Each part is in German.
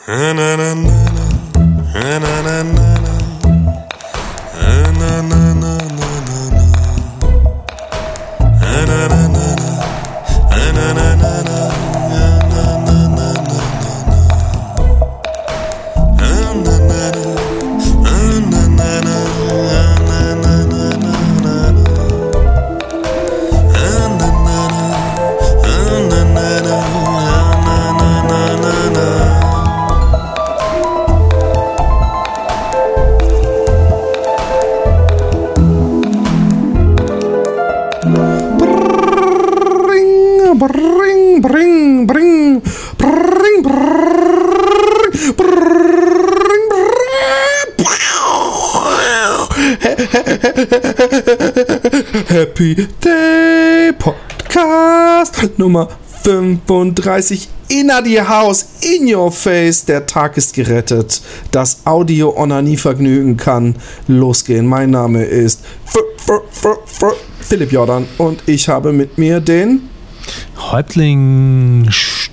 Happy Day Podcast Nummer 35 in the house, in your face. Der Tag ist gerettet. Das Audio-Onanie-Vergnügen kann losgehen. Mein Name ist Philipp Jordan und ich habe mit mir den Häuptling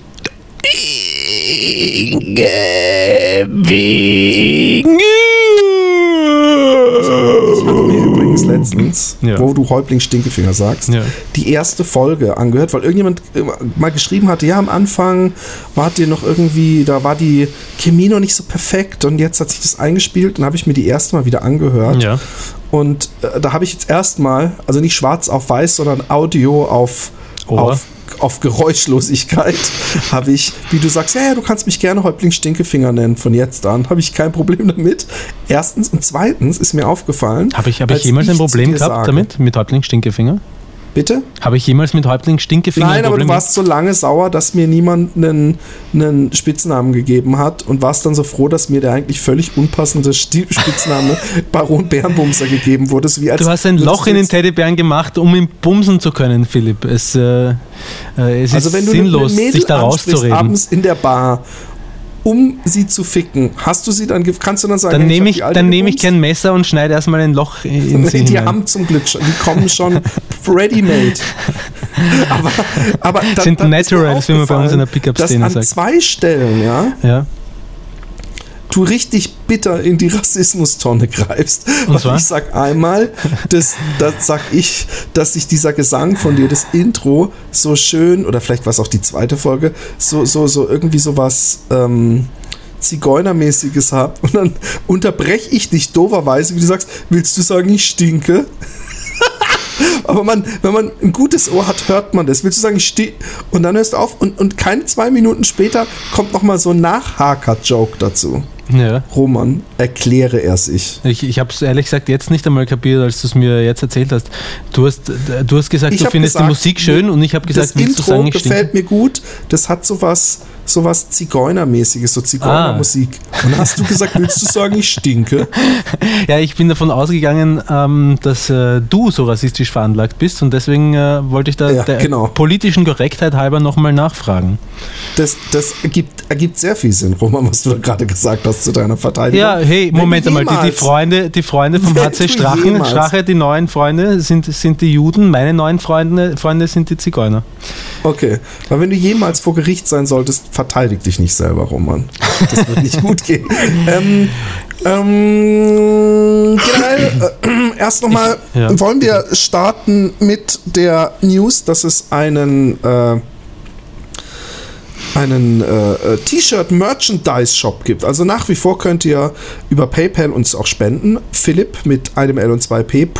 Ich habe mir übrigens letztens, wo du Häuptling Stinkefinger sagst, die erste Folge angehört, weil irgendjemand mal geschrieben hatte, ja, am Anfang wart ihr noch irgendwie, da war die Chemie noch nicht so perfekt und jetzt hat sich das eingespielt und habe ich mir die erste Mal wieder angehört. Ja. Und da habe ich jetzt erstmal, also nicht schwarz auf weiß, sondern Audio auf Geräuschlosigkeit, habe ich, wie du sagst, ja, du kannst mich gerne Häuptling Stinkefinger nennen von jetzt an, habe ich kein Problem damit. Erstens und zweitens ist mir aufgefallen, Habe ich jemals ein Problem gehabt damit, mit Häuptling Stinkefinger? Bitte? Habe ich jemals mit Häuptling Stinkefinger ein Problem? Nein, aber du warst so lange sauer, dass mir niemand einen Spitznamen gegeben hat und warst dann so froh, dass mir der eigentlich völlig unpassende Spitzname Baron Bärenbumser gegeben wurde. Wie als du hast ein Loch in den Teddybären gemacht, um ihn bumsen zu können, Philipp. Es ist sinnlos, sich da rauszureden. Abends in der Bar, um sie zu ficken, kannst du dann sagen, dann nehme ich kein Messer und schneide erstmal ein Loch in sie die hinein. Haben zum Glück schon, die kommen schon ready-made. aber dann, sind Naturals, wie man bei uns in der Pickup-Szene sagt. An zwei Stellen, du richtig bitter in die Rassismustonne greifst. Und ich sag einmal, dass sich dieser Gesang von dir, das Intro, so schön, oder vielleicht war es auch die zweite Folge, so irgendwie sowas Zigeunermäßiges hat. Und dann unterbreche ich dich dooferweise, wie du sagst, willst du sagen, ich stinke? Aber wenn man ein gutes Ohr hat, hört man das. Willst du sagen, ich stehe? Und dann hörst du auf und keine 2 Minuten später kommt nochmal so ein Nachhaker-Joke dazu. Ja. Roman, erkläre er sich. Ich habe es ehrlich gesagt jetzt nicht einmal kapiert, als du es mir jetzt erzählt hast. Du hast gesagt, du findest die Musik schön und ich habe gesagt, willst du sagen, ich stinke? Das Intro gefällt mir gut. Das hat sowas Zigeunermäßiges, so Zigeunermusik. Und hast du gesagt, willst du sagen, ich stinke? Ja, ich bin davon ausgegangen, dass du so rassistisch veranlagt bist und deswegen wollte ich da politischen Korrektheit halber nochmal nachfragen. Das ergibt sehr viel Sinn, Roman, was du da gerade gesagt hast zu deiner Verteidigung. Ja, hey, Moment einmal, die Freunde vom HC Strache, die neuen Freunde sind die Juden, meine neuen Freunde sind die Zigeuner. Okay, weil wenn du jemals vor Gericht sein solltest, verteidig dich nicht selber, Roman. Das wird nicht gut gehen. Erst nochmal wollen wir starten mit der News, dass es einen T-Shirt-Merchandise-Shop gibt. Also nach wie vor könnt ihr über PayPal uns auch spenden. Philipp mit einem L und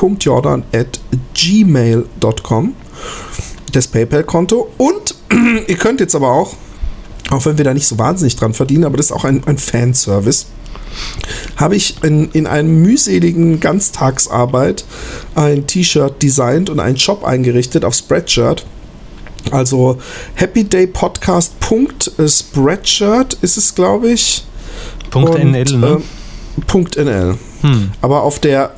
2p.jordan@gmail.com das PayPal-Konto. Und ihr könnt jetzt aber auch wenn wir da nicht so wahnsinnig dran verdienen, aber das ist auch ein Fanservice, habe ich in einem mühseligen Ganztagsarbeit ein T-Shirt designt und einen Shop eingerichtet auf Spreadshirt. Also happydaypodcast.spreadshirt ist es, glaube ich. .nl, ne? .nl. Aber auf der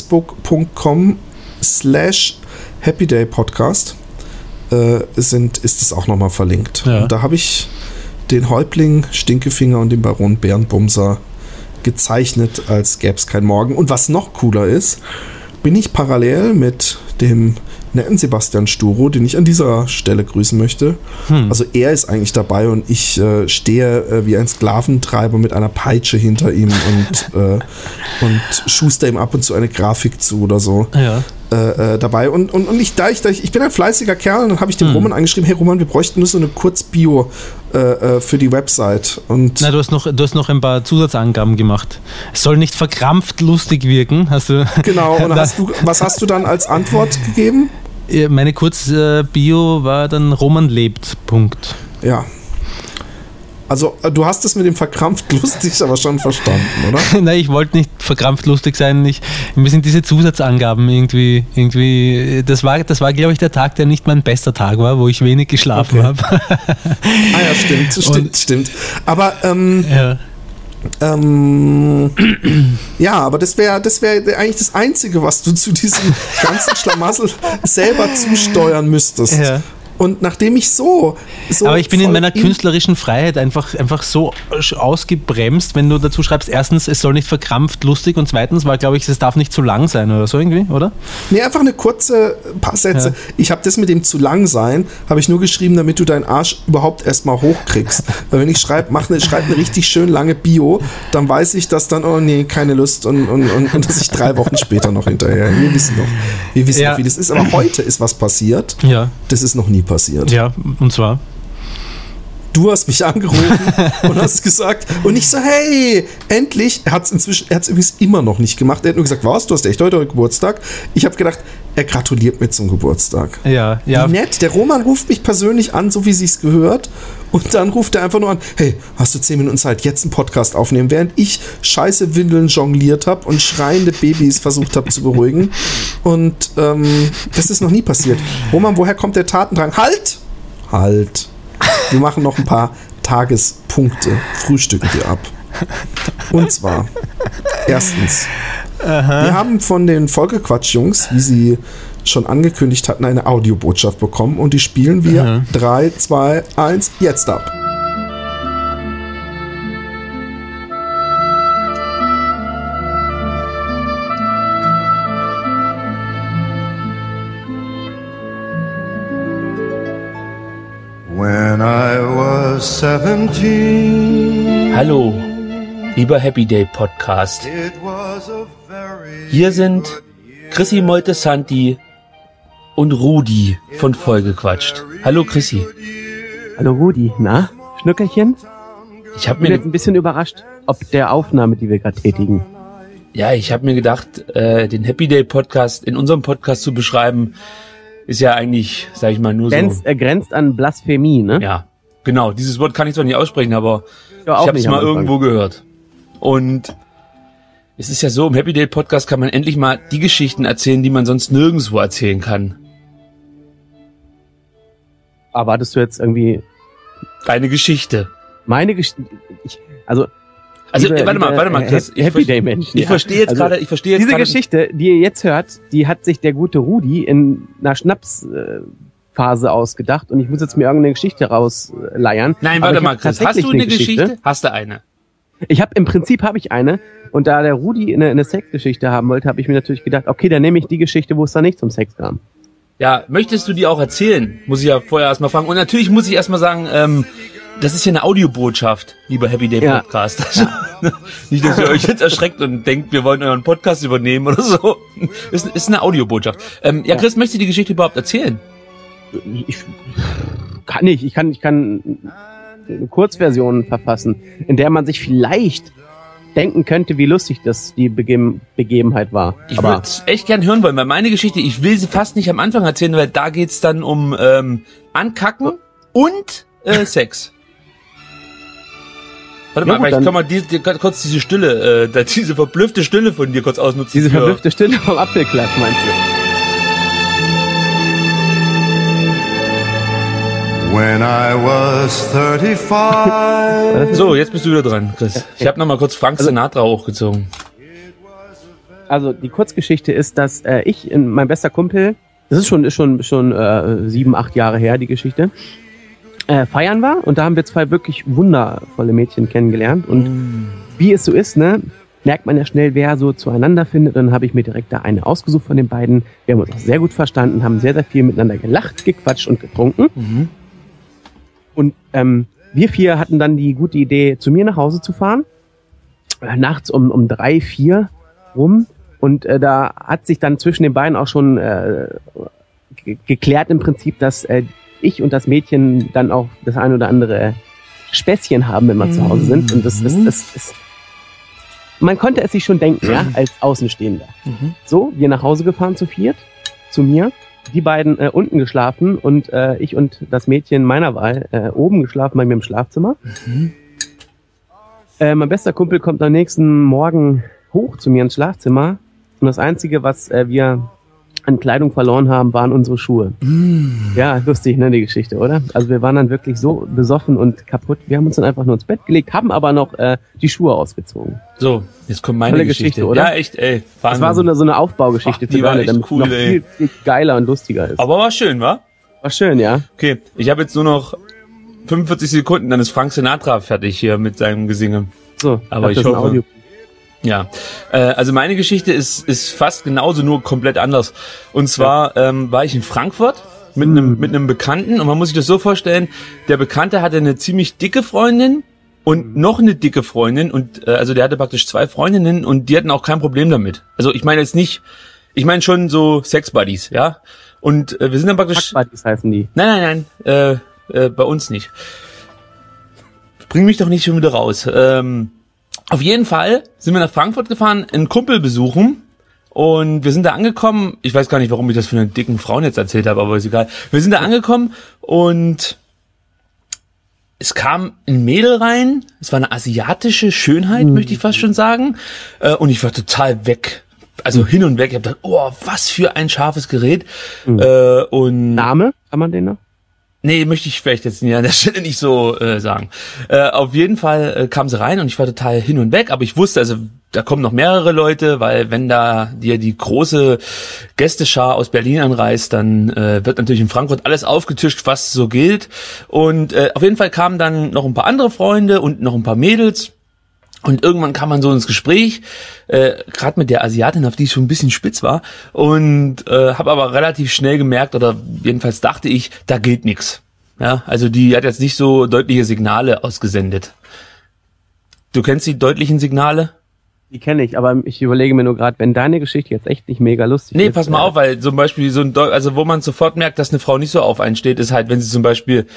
facebook.com/happydaypodcast ist es auch nochmal verlinkt. Ja. Und da habe ich den Häuptling Stinkefinger und den Baron Bärenbumser gezeichnet, als gäbe es kein Morgen. Und was noch cooler ist, bin ich parallel mit dem netten Sebastian Sturo, den ich an dieser Stelle grüßen möchte. Also er ist eigentlich dabei und ich stehe wie ein Sklaventreiber mit einer Peitsche hinter ihm und schuster ihm ab und zu eine Grafik zu oder so. Ja. Dabei und ich bin ein fleißiger Kerl und dann habe ich dem Roman angeschrieben, hey Roman, wir bräuchten nur so eine Kurzbio für die Website. Und du hast noch ein paar Zusatzangaben gemacht. Es soll nicht verkrampft lustig wirken. Hast du genau, und was hast du dann als Antwort gegeben? Meine Kurzbio war dann Roman lebt, Punkt. Ja. Also, du hast es mit dem verkrampft lustig aber schon verstanden, oder? Nein, ich wollte nicht verkrampft lustig sein. Mir sind diese Zusatzangaben irgendwie das war, glaube ich, der Tag, der nicht mein bester Tag war, wo ich wenig geschlafen habe. Stimmt. Aber, aber das wäre eigentlich das Einzige, was du zu diesem ganzen Schlamassel selber zusteuern müsstest. Ja. Und nachdem ich so aber ich bin in meiner künstlerischen Freiheit einfach so ausgebremst, wenn du dazu schreibst, erstens, es soll nicht verkrampft lustig und zweitens war, glaube ich, es darf nicht zu lang sein oder so irgendwie, oder? Nee, einfach eine kurze paar Sätze. Ja. Ich habe das mit dem zu lang sein, habe ich nur geschrieben, damit du deinen Arsch überhaupt erstmal hochkriegst. Weil wenn ich schreibe eine richtig schön lange Bio, dann weiß ich, dass dann, oh nee, keine Lust und dass ich 3 Wochen später noch hinterher. Wir wissen noch, wie das ist. Aber heute ist was passiert. Ja. Das ist noch nie passiert. Ja, und zwar? Du hast mich angerufen und hast gesagt, und ich so, hey, endlich. Er hat es übrigens immer noch nicht gemacht. Er hat nur gesagt, was, du hast echt heute Geburtstag? Ich habe gedacht, er gratuliert mir zum Geburtstag. Ja. Wie nett. Der Roman ruft mich persönlich an, so wie sich's gehört. Und dann ruft er einfach nur an, hey, hast du 10 Minuten Zeit, jetzt einen Podcast aufnehmen, während ich scheiße Windeln jongliert habe und schreiende Babys versucht habe zu beruhigen. Und das ist noch nie passiert. Roman, woher kommt der Tatendrang? Halt! Wir machen noch ein paar Tagespunkte, frühstücken wir ab. Und zwar, erstens, wir haben von den Folgequatsch-Jungs, wie sie schon angekündigt hatten, eine Audiobotschaft bekommen und die spielen wir 3, 2, 1, jetzt ab. When I was 17. Hallo, lieber Happy Day Podcast. Hier sind Chrissy Moltesanti und Rudi von Vollgequatscht. Hallo Chrissy. Hallo Rudi, na, Schnückerchen? Ich bin jetzt ein bisschen überrascht, ob der Aufnahme, die wir gerade tätigen. Ja, ich habe mir gedacht, den Happy Day Podcast in unserem Podcast zu beschreiben, ist ja eigentlich, sag ich mal, nur grenzt an Blasphemie, ne? Ja, genau. Dieses Wort kann ich zwar nicht aussprechen, aber ich habe es mal irgendwo gehört. Und es ist ja so, im Happy Day Podcast kann man endlich mal die Geschichten erzählen, die man sonst nirgendwo erzählen kann. Erwartest du jetzt irgendwie... Deine Geschichte. Meine Geschichte... Warte mal, Chris. Happy Day Menschen. Ich verstehe jetzt gerade. Diese Geschichte, die ihr jetzt hört, die hat sich der gute Rudi in einer Schnapsphase ausgedacht und ich muss jetzt mir irgendeine Geschichte rausleiern. Nein, warte mal, Chris. Hast du eine Geschichte? Hast du eine? Im Prinzip habe ich eine und da der Rudi eine Sexgeschichte haben wollte, habe ich mir natürlich gedacht, okay, dann nehme ich die Geschichte, wo es da nicht zum Sex kam. Ja, möchtest du die auch erzählen? Muss ich ja vorher erstmal fragen. Und natürlich muss ich erstmal sagen, das ist ja eine Audiobotschaft, lieber Happy Day Podcast. Ja. Nicht, dass ihr euch jetzt erschreckt und denkt, wir wollen euren Podcast übernehmen oder so. Ist eine Audiobotschaft. Chris, möchtest du die Geschichte überhaupt erzählen? Ich kann eine Kurzversion verfassen, in der man sich vielleicht denken könnte, wie lustig das die Begebenheit war. Ich würde es echt gern hören wollen, weil meine Geschichte, ich will sie fast nicht am Anfang erzählen, weil da geht's dann um Ankacken und Sex. Warte mal, vielleicht kann man kurz diese Stille, diese verblüffte Stille von dir kurz ausnutzen. Diese verblüffte Stille vom Apfelklatsch, meinst du? When I was 35. So, jetzt bist du wieder dran, Chris. Ich habe nochmal kurz Frank Sinatra hochgezogen. Also, die Kurzgeschichte ist, dass mein bester Kumpel, das ist schon 7, 8 Jahre her, die Geschichte, feiern war und da haben wir 2 wirklich wundervolle Mädchen kennengelernt und wie es so ist, ne, merkt man ja schnell, wer so zueinander findet. Und dann habe ich mir direkt da eine ausgesucht von den beiden. Wir haben uns auch sehr gut verstanden, haben sehr, sehr viel miteinander gelacht, gequatscht und getrunken. Mhm. Und wir 4 hatten dann die gute Idee, zu mir nach Hause zu fahren. Nachts um 3, 4 rum. Und da hat sich dann zwischen den beiden auch schon geklärt im Prinzip, dass ich und das Mädchen dann auch das ein oder andere Späßchen haben, wenn wir zu Hause sind. Und das ist man konnte es sich schon denken, ja, als Außenstehender. Mhm. So, wir nach Hause gefahren zu 4, zu mir, die beiden unten geschlafen und ich und das Mädchen meiner Wahl oben geschlafen bei mir im Schlafzimmer. Mhm. Mein bester Kumpel kommt am nächsten Morgen hoch zu mir ins Schlafzimmer und das Einzige, was wir an Kleidung verloren haben, waren unsere Schuhe. Mm. Ja, lustig, ne, die Geschichte, oder? Also wir waren dann wirklich so besoffen und kaputt. Wir haben uns dann einfach nur ins Bett gelegt, haben aber noch die Schuhe ausgezogen. So, jetzt kommt meine Geschichte, oder? Ja, echt, ey. Das war so eine Aufbaugeschichte für deine, damit cool, noch viel geiler und lustiger ist. Aber war schön, wa? War schön, ja. Okay, ich habe jetzt nur noch 45 Sekunden, dann ist Frank Sinatra fertig hier mit seinem Gesinge. So, aber ich hoffe... Ja, also meine Geschichte ist fast genauso, nur komplett anders. Und zwar war ich in Frankfurt mit einem Bekannten und man muss sich das so vorstellen, der Bekannte hatte eine ziemlich dicke Freundin und noch eine dicke Freundin und also der hatte praktisch 2 Freundinnen und die hatten auch kein Problem damit. Also ich meine jetzt nicht, ich meine schon so Sex-Buddies, ja. Und wir sind dann praktisch... Sex-Buddies heißen die. Nein, bei uns nicht. Bring mich doch nicht schon wieder raus. Auf jeden Fall sind wir nach Frankfurt gefahren, einen Kumpel besuchen und wir sind da angekommen. Ich weiß gar nicht, warum ich das für einen dicken Frauen jetzt erzählt habe, aber ist egal. Wir sind da angekommen und es kam ein Mädel rein. Es war eine asiatische Schönheit, möchte ich fast schon sagen. Und ich war total weg. Also hin und weg. Ich habe gedacht, oh, was für ein scharfes Gerät. Und Name? Kann man den noch? Nee, möchte ich vielleicht jetzt an der Stelle nicht so sagen. Auf jeden Fall kam sie rein und ich war total hin und weg, aber ich wusste, also da kommen noch mehrere Leute, weil wenn da dir die große Gästeschar aus Berlin anreist, dann wird natürlich in Frankfurt alles aufgetischt, was so gilt. Und auf jeden Fall kamen dann noch ein paar andere Freunde und noch ein paar Mädels. Und irgendwann kam man so ins Gespräch, gerade mit der Asiatin, auf die ich schon ein bisschen spitz war, und habe aber relativ schnell gemerkt, oder jedenfalls dachte ich, da geht nichts. Ja, also die hat jetzt nicht so deutliche Signale ausgesendet. Du kennst die deutlichen Signale? Die kenne ich, aber ich überlege mir nur gerade, wenn deine Geschichte jetzt echt nicht mega lustig ist. Nee, pass mal auf, weil zum Beispiel also wo man sofort merkt, dass eine Frau nicht so auf einen steht, ist halt, wenn sie zum Beispiel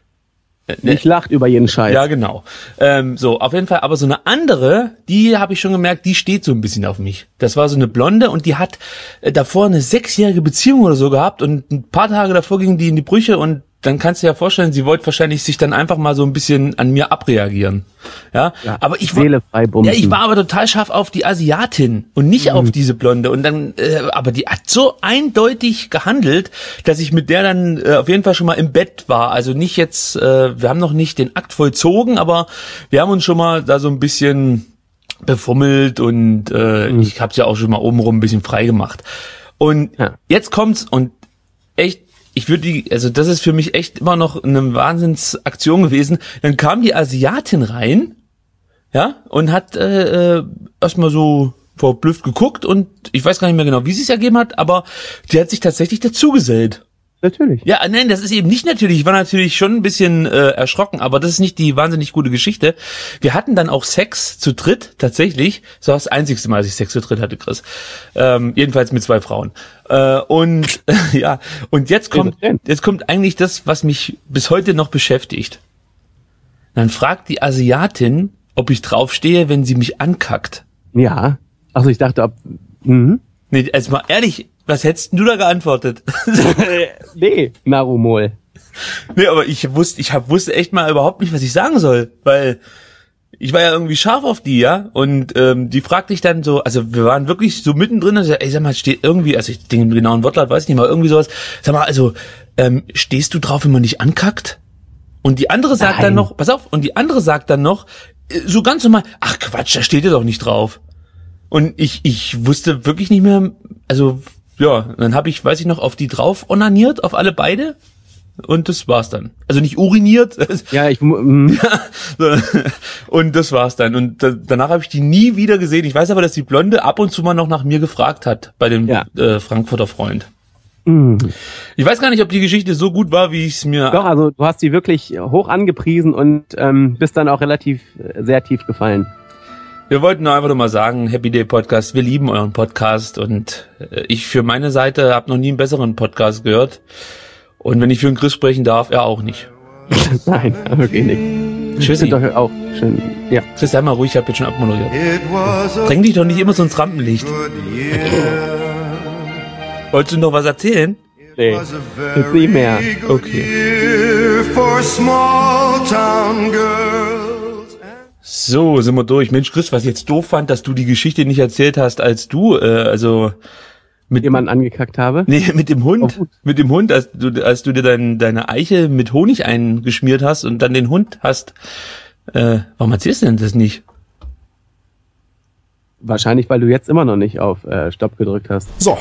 nicht lacht über jeden Scheiß. Ja, genau. So, auf jeden Fall. Aber so eine andere, die habe ich schon gemerkt, die steht so ein bisschen auf mich. Das war so eine Blonde und die hat davor eine 6-jährige Beziehung oder so gehabt und ein paar Tage davor ging die in die Brüche und dann kannst du dir ja vorstellen, sie wollte wahrscheinlich sich dann einfach mal so ein bisschen an mir abreagieren. Ja, aber ich war aber total scharf auf die Asiatin und nicht auf diese Blonde. Und dann, aber die hat so eindeutig gehandelt, dass ich mit der dann auf jeden Fall schon mal im Bett war. Also nicht jetzt, wir haben noch nicht den Akt vollzogen, aber wir haben uns schon mal da so ein bisschen befummelt und ich habe ja auch schon mal obenrum ein bisschen frei gemacht. Und jetzt kommt's und echt, also das ist für mich echt immer noch eine Wahnsinnsaktion gewesen. Dann kam die Asiatin rein, ja, und hat erstmal so verblüfft geguckt und ich weiß gar nicht mehr genau, wie sie es ergeben hat, aber die hat sich tatsächlich dazugesellt. Natürlich. Ja, nein, das ist eben nicht natürlich. Ich war natürlich schon ein bisschen erschrocken, aber das ist nicht die wahnsinnig gute Geschichte. Wir hatten dann auch Sex zu dritt, tatsächlich. Das war das einzigste Mal, dass ich Sex zu dritt hatte, Chris. Jedenfalls mit 2 Frauen. Und ja, und jetzt kommt eigentlich das, was mich bis heute noch beschäftigt. Dann fragt die Asiatin, ob ich draufstehe, wenn sie mich ankackt. Ja. Also ich dachte, Nee, also mal ehrlich, was hättest du da geantwortet? Nee, Narumol. Nee, aber ich wusste echt mal überhaupt nicht, was ich sagen soll, weil ich war ja irgendwie scharf auf die, ja, und die fragte ich dann so, also wir waren wirklich so mittendrin, also ey, sag mal, steht irgendwie, also ich den genauen Wortlaut weiß ich nicht mal, irgendwie sowas, sag mal, also stehst du drauf, wenn man dich ankackt? Und die andere sagt dann noch, pass auf, und die andere sagt dann noch, so ganz normal, ach Quatsch, da steht ihr doch nicht drauf. Und ich wusste wirklich nicht mehr, also ja, dann habe ich, weiß ich noch, auf die drauf onaniert, auf alle beide. und das war's dann. Also nicht uriniert. Ja, und das war's dann. Und danach habe ich die nie wieder gesehen. Ich weiß aber, dass die Blonde ab und zu mal noch nach mir gefragt hat bei dem Frankfurter Freund. Ich weiß gar nicht, ob die Geschichte so gut war, wie ich es mir... Doch, also du hast sie wirklich hoch angepriesen und bist dann auch relativ sehr tief gefallen. Wir wollten einfach nur mal sagen, Happy Day Podcast, wir lieben euren Podcast und ich für meine Seite habe noch nie einen besseren Podcast gehört. Und wenn ich für den Chris sprechen darf, er auch nicht. Nein, wirklich nicht. Tschüssi. Doch auch schön. Ja. Chris, sei mal ruhig, ich habe jetzt schon abmoderiert. Dräng dich doch nicht immer so ins Rampenlicht. Wolltest du noch was erzählen? Nee, jetzt nicht mehr. Okay. So, sind wir durch. Mensch, Chris, was ich jetzt doof fand, dass du die Geschichte nicht erzählt hast, als du, mit jemanden angekackt habe? Nee, mit dem Hund. Oh, mit dem Hund, als du dir deine Eiche mit Honig eingeschmiert hast und dann den Hund hast. Warum erzählst du denn das nicht? Wahrscheinlich, weil du jetzt immer noch nicht auf Stopp gedrückt hast. So.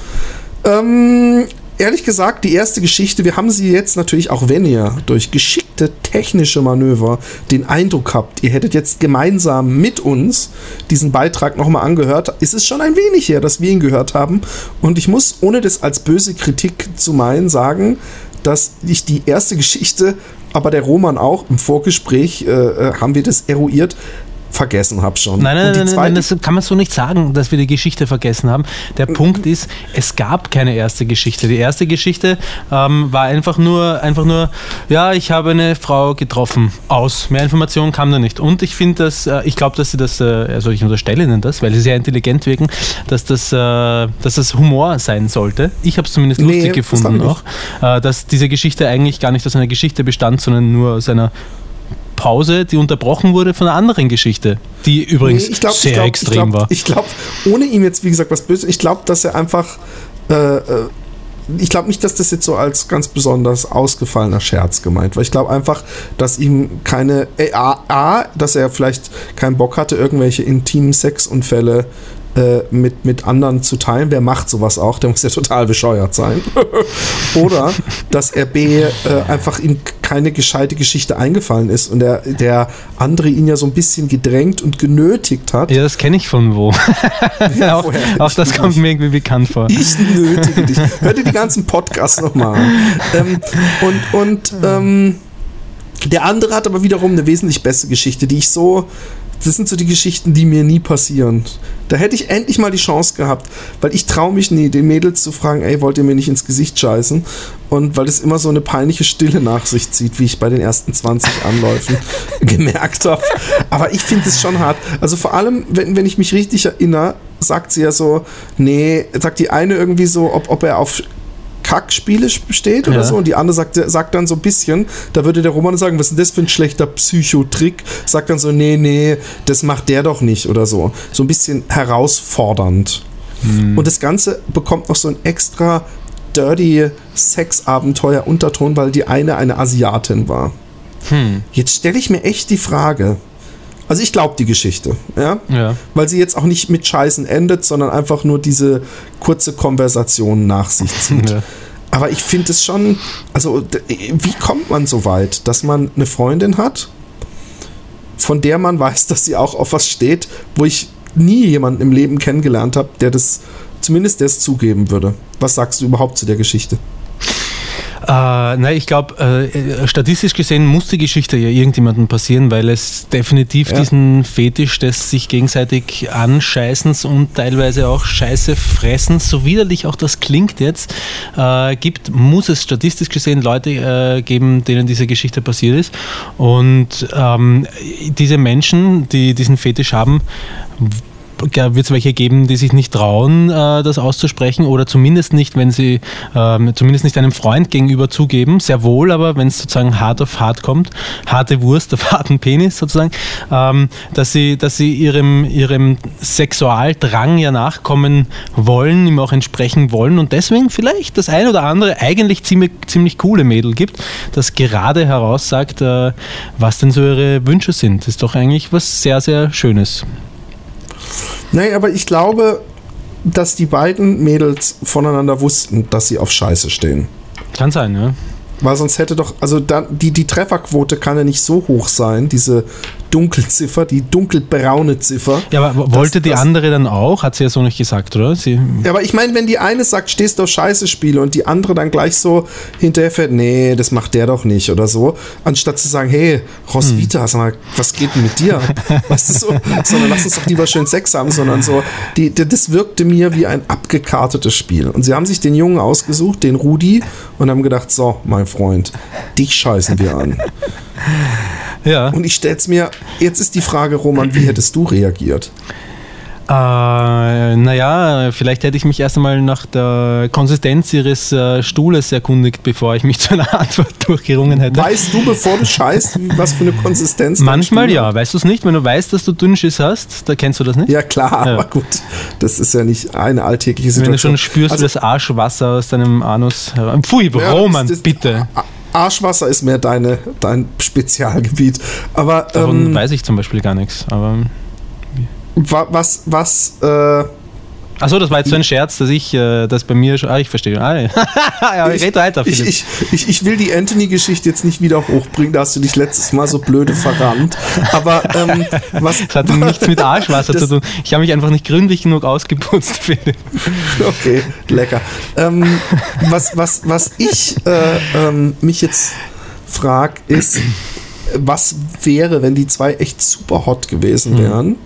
Ehrlich gesagt, die erste Geschichte, wir haben sie jetzt natürlich, auch wenn ihr durch geschickte technische Manöver den Eindruck habt, ihr hättet jetzt gemeinsam mit uns diesen Beitrag nochmal angehört, ist es schon ein wenig her, dass wir ihn gehört haben. Und ich muss, ohne das als böse Kritik zu meinen, sagen, dass ich die erste Geschichte, aber der Roman auch, im Vorgespräch haben wir das eruiert, vergessen habe schon. Nein, das kann man so nicht sagen, dass wir die Geschichte vergessen haben. Der Punkt ist, es gab keine erste Geschichte. Die erste Geschichte war einfach nur, ja, ich habe eine Frau getroffen. Aus. Mehr Informationen kam da nicht. Und ich finde, ich glaube, dass sie das, also ich unterstelle ihnen das, weil sie sehr intelligent wirken, dass das Humor sein sollte. Ich habe es zumindest lustig gefunden auch, dass diese Geschichte eigentlich gar nicht aus einer Geschichte bestand, sondern nur aus einer Pause, die unterbrochen wurde von einer anderen Geschichte, die übrigens sehr extrem war. Ich glaube, ohne ihm jetzt, wie gesagt, was Böses, ich glaube, dass er einfach, ich glaube nicht, dass das jetzt so als ganz besonders ausgefallener Scherz gemeint war. Ich glaube einfach, dass ihm dass er vielleicht keinen Bock hatte, irgendwelche intimen Sexunfälle mit anderen zu teilen. Wer macht sowas auch? Der muss ja total bescheuert sein. Oder dass er einfach ihm keine gescheite Geschichte eingefallen ist und der andere ihn ja so ein bisschen gedrängt und genötigt hat. Ja, das kenne ich von wo. Ja, auch das kommt mir irgendwie bekannt vor. Ich nötige dich. Hör dir die ganzen Podcasts nochmal an. Der andere hat aber wiederum eine wesentlich bessere Geschichte, das sind so die Geschichten, die mir nie passieren. Da hätte ich endlich mal die Chance gehabt, weil ich traue mich nie, den Mädels zu fragen, ey, wollt ihr mir nicht ins Gesicht scheißen? Und weil es immer so eine peinliche Stille nach sich zieht, wie ich bei den ersten 20 Anläufen gemerkt habe. Aber ich finde es schon hart. Also vor allem, wenn ich mich richtig erinnere, sagt sie ja so, sagt die eine irgendwie so, ob er auf Kackspiele steht oder so, und die andere sagt dann so ein bisschen, da würde der Roman sagen, was ist denn das für ein schlechter Psychotrick? Sagt dann so, nee, das macht der doch nicht oder so. So ein bisschen herausfordernd. Und das Ganze bekommt noch so ein extra dirty Sexabenteuer-Unterton, weil die eine Asiatin war. Jetzt stelle ich mir echt die Frage, also ich glaube die Geschichte, ja? Weil sie jetzt auch nicht mit Scheißen endet, sondern einfach nur diese kurze Konversation nach sich zieht. Ja. Aber ich finde es schon, also wie kommt man so weit, dass man eine Freundin hat, von der man weiß, dass sie auch auf was steht, wo ich nie jemanden im Leben kennengelernt habe, der das zugeben würde. Was sagst du überhaupt zu der Geschichte? Ich glaube, statistisch gesehen muss die Geschichte ja irgendjemandem passieren, weil es definitiv diesen Fetisch des sich gegenseitig Anscheißens und teilweise auch Scheiße fressens, so widerlich auch das klingt jetzt, gibt, muss es statistisch gesehen Leute geben, denen diese Geschichte passiert ist. Und diese Menschen, die diesen Fetisch haben, wird es welche geben, die sich nicht trauen, das auszusprechen oder zumindest nicht, wenn sie zumindest nicht einem Freund gegenüber zugeben, sehr wohl, aber wenn es sozusagen hart auf hart kommt, harte Wurst auf harten Penis sozusagen, dass sie ihrem Sexualdrang ja nachkommen wollen, ihm auch entsprechen wollen und deswegen vielleicht das ein oder andere eigentlich ziemlich coole Mädel gibt, das gerade heraus sagt, was denn so ihre Wünsche sind. Das ist doch eigentlich was sehr, sehr Schönes. Nein, aber ich glaube, dass die beiden Mädels voneinander wussten, dass sie auf Scheiße stehen. Kann sein, ja. Weil sonst hätte doch, also dann, die Trefferquote kann ja nicht so hoch sein, diese Dunkelziffer, die dunkelbraune Ziffer. Ja, aber wollte die andere dann auch? Hat sie ja so nicht gesagt, oder? Ja, aber ich meine, wenn die eine sagt, stehst du auf Scheiße-Spiele und die andere dann gleich so hinterher fährt, nee, das macht der doch nicht oder so, anstatt zu sagen, hey, Roswitha, sag mal, was geht denn mit dir? Weißt du so? Sondern lass uns doch lieber schön Sex haben, sondern so, das wirkte mir wie ein abgekartetes Spiel. Und sie haben sich den Jungen ausgesucht, den Rudi, und haben gedacht, so, mein Freund, dich scheißen wir an. Ja. Und ich stell's mir, jetzt ist die Frage, Roman, wie hättest du reagiert? Naja, vielleicht hätte ich mich erst einmal nach der Konsistenz ihres Stuhles erkundigt, bevor ich mich zu einer Antwort durchgerungen hätte. Weißt du, bevor du scheißt, was für eine Konsistenz? Manchmal ja, weißt du es nicht? Wenn du weißt, dass du Dünnschiss hast, da kennst du das nicht? Ja klar, aber gut, das ist ja nicht eine alltägliche Situation. Wenn du schon spürst, also, das Arschwasser aus deinem Anus heran. Pfui, ja, Roman, bitte. Arschwasser ist mehr dein Spezialgebiet. Aber davon weiß ich zum Beispiel gar nichts. Aber Achso, das war jetzt so ein Scherz, dass das bei mir schon. Ich verstehe. Ja, ich rede weiter, Philipp. Ich will die Anthony-Geschichte jetzt nicht wieder hochbringen, da hast du dich letztes Mal so blöde verrannt. Aber das hat nichts mit Arschwasser zu tun. Ich habe mich einfach nicht gründlich genug ausgeputzt, Philipp. Okay, lecker. Was ich mich jetzt frage, ist, was wäre, wenn die zwei echt super hot gewesen wären?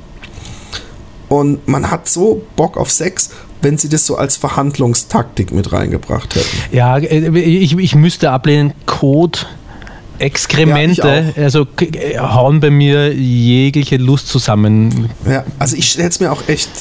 Und man hat so Bock auf Sex, wenn sie das so als Verhandlungstaktik mit reingebracht hätten. Ja, ich müsste ablehnen, Kot, Exkremente, ja, also hauen bei mir jegliche Lust zusammen. Ja, also ich stelle es mir auch echt,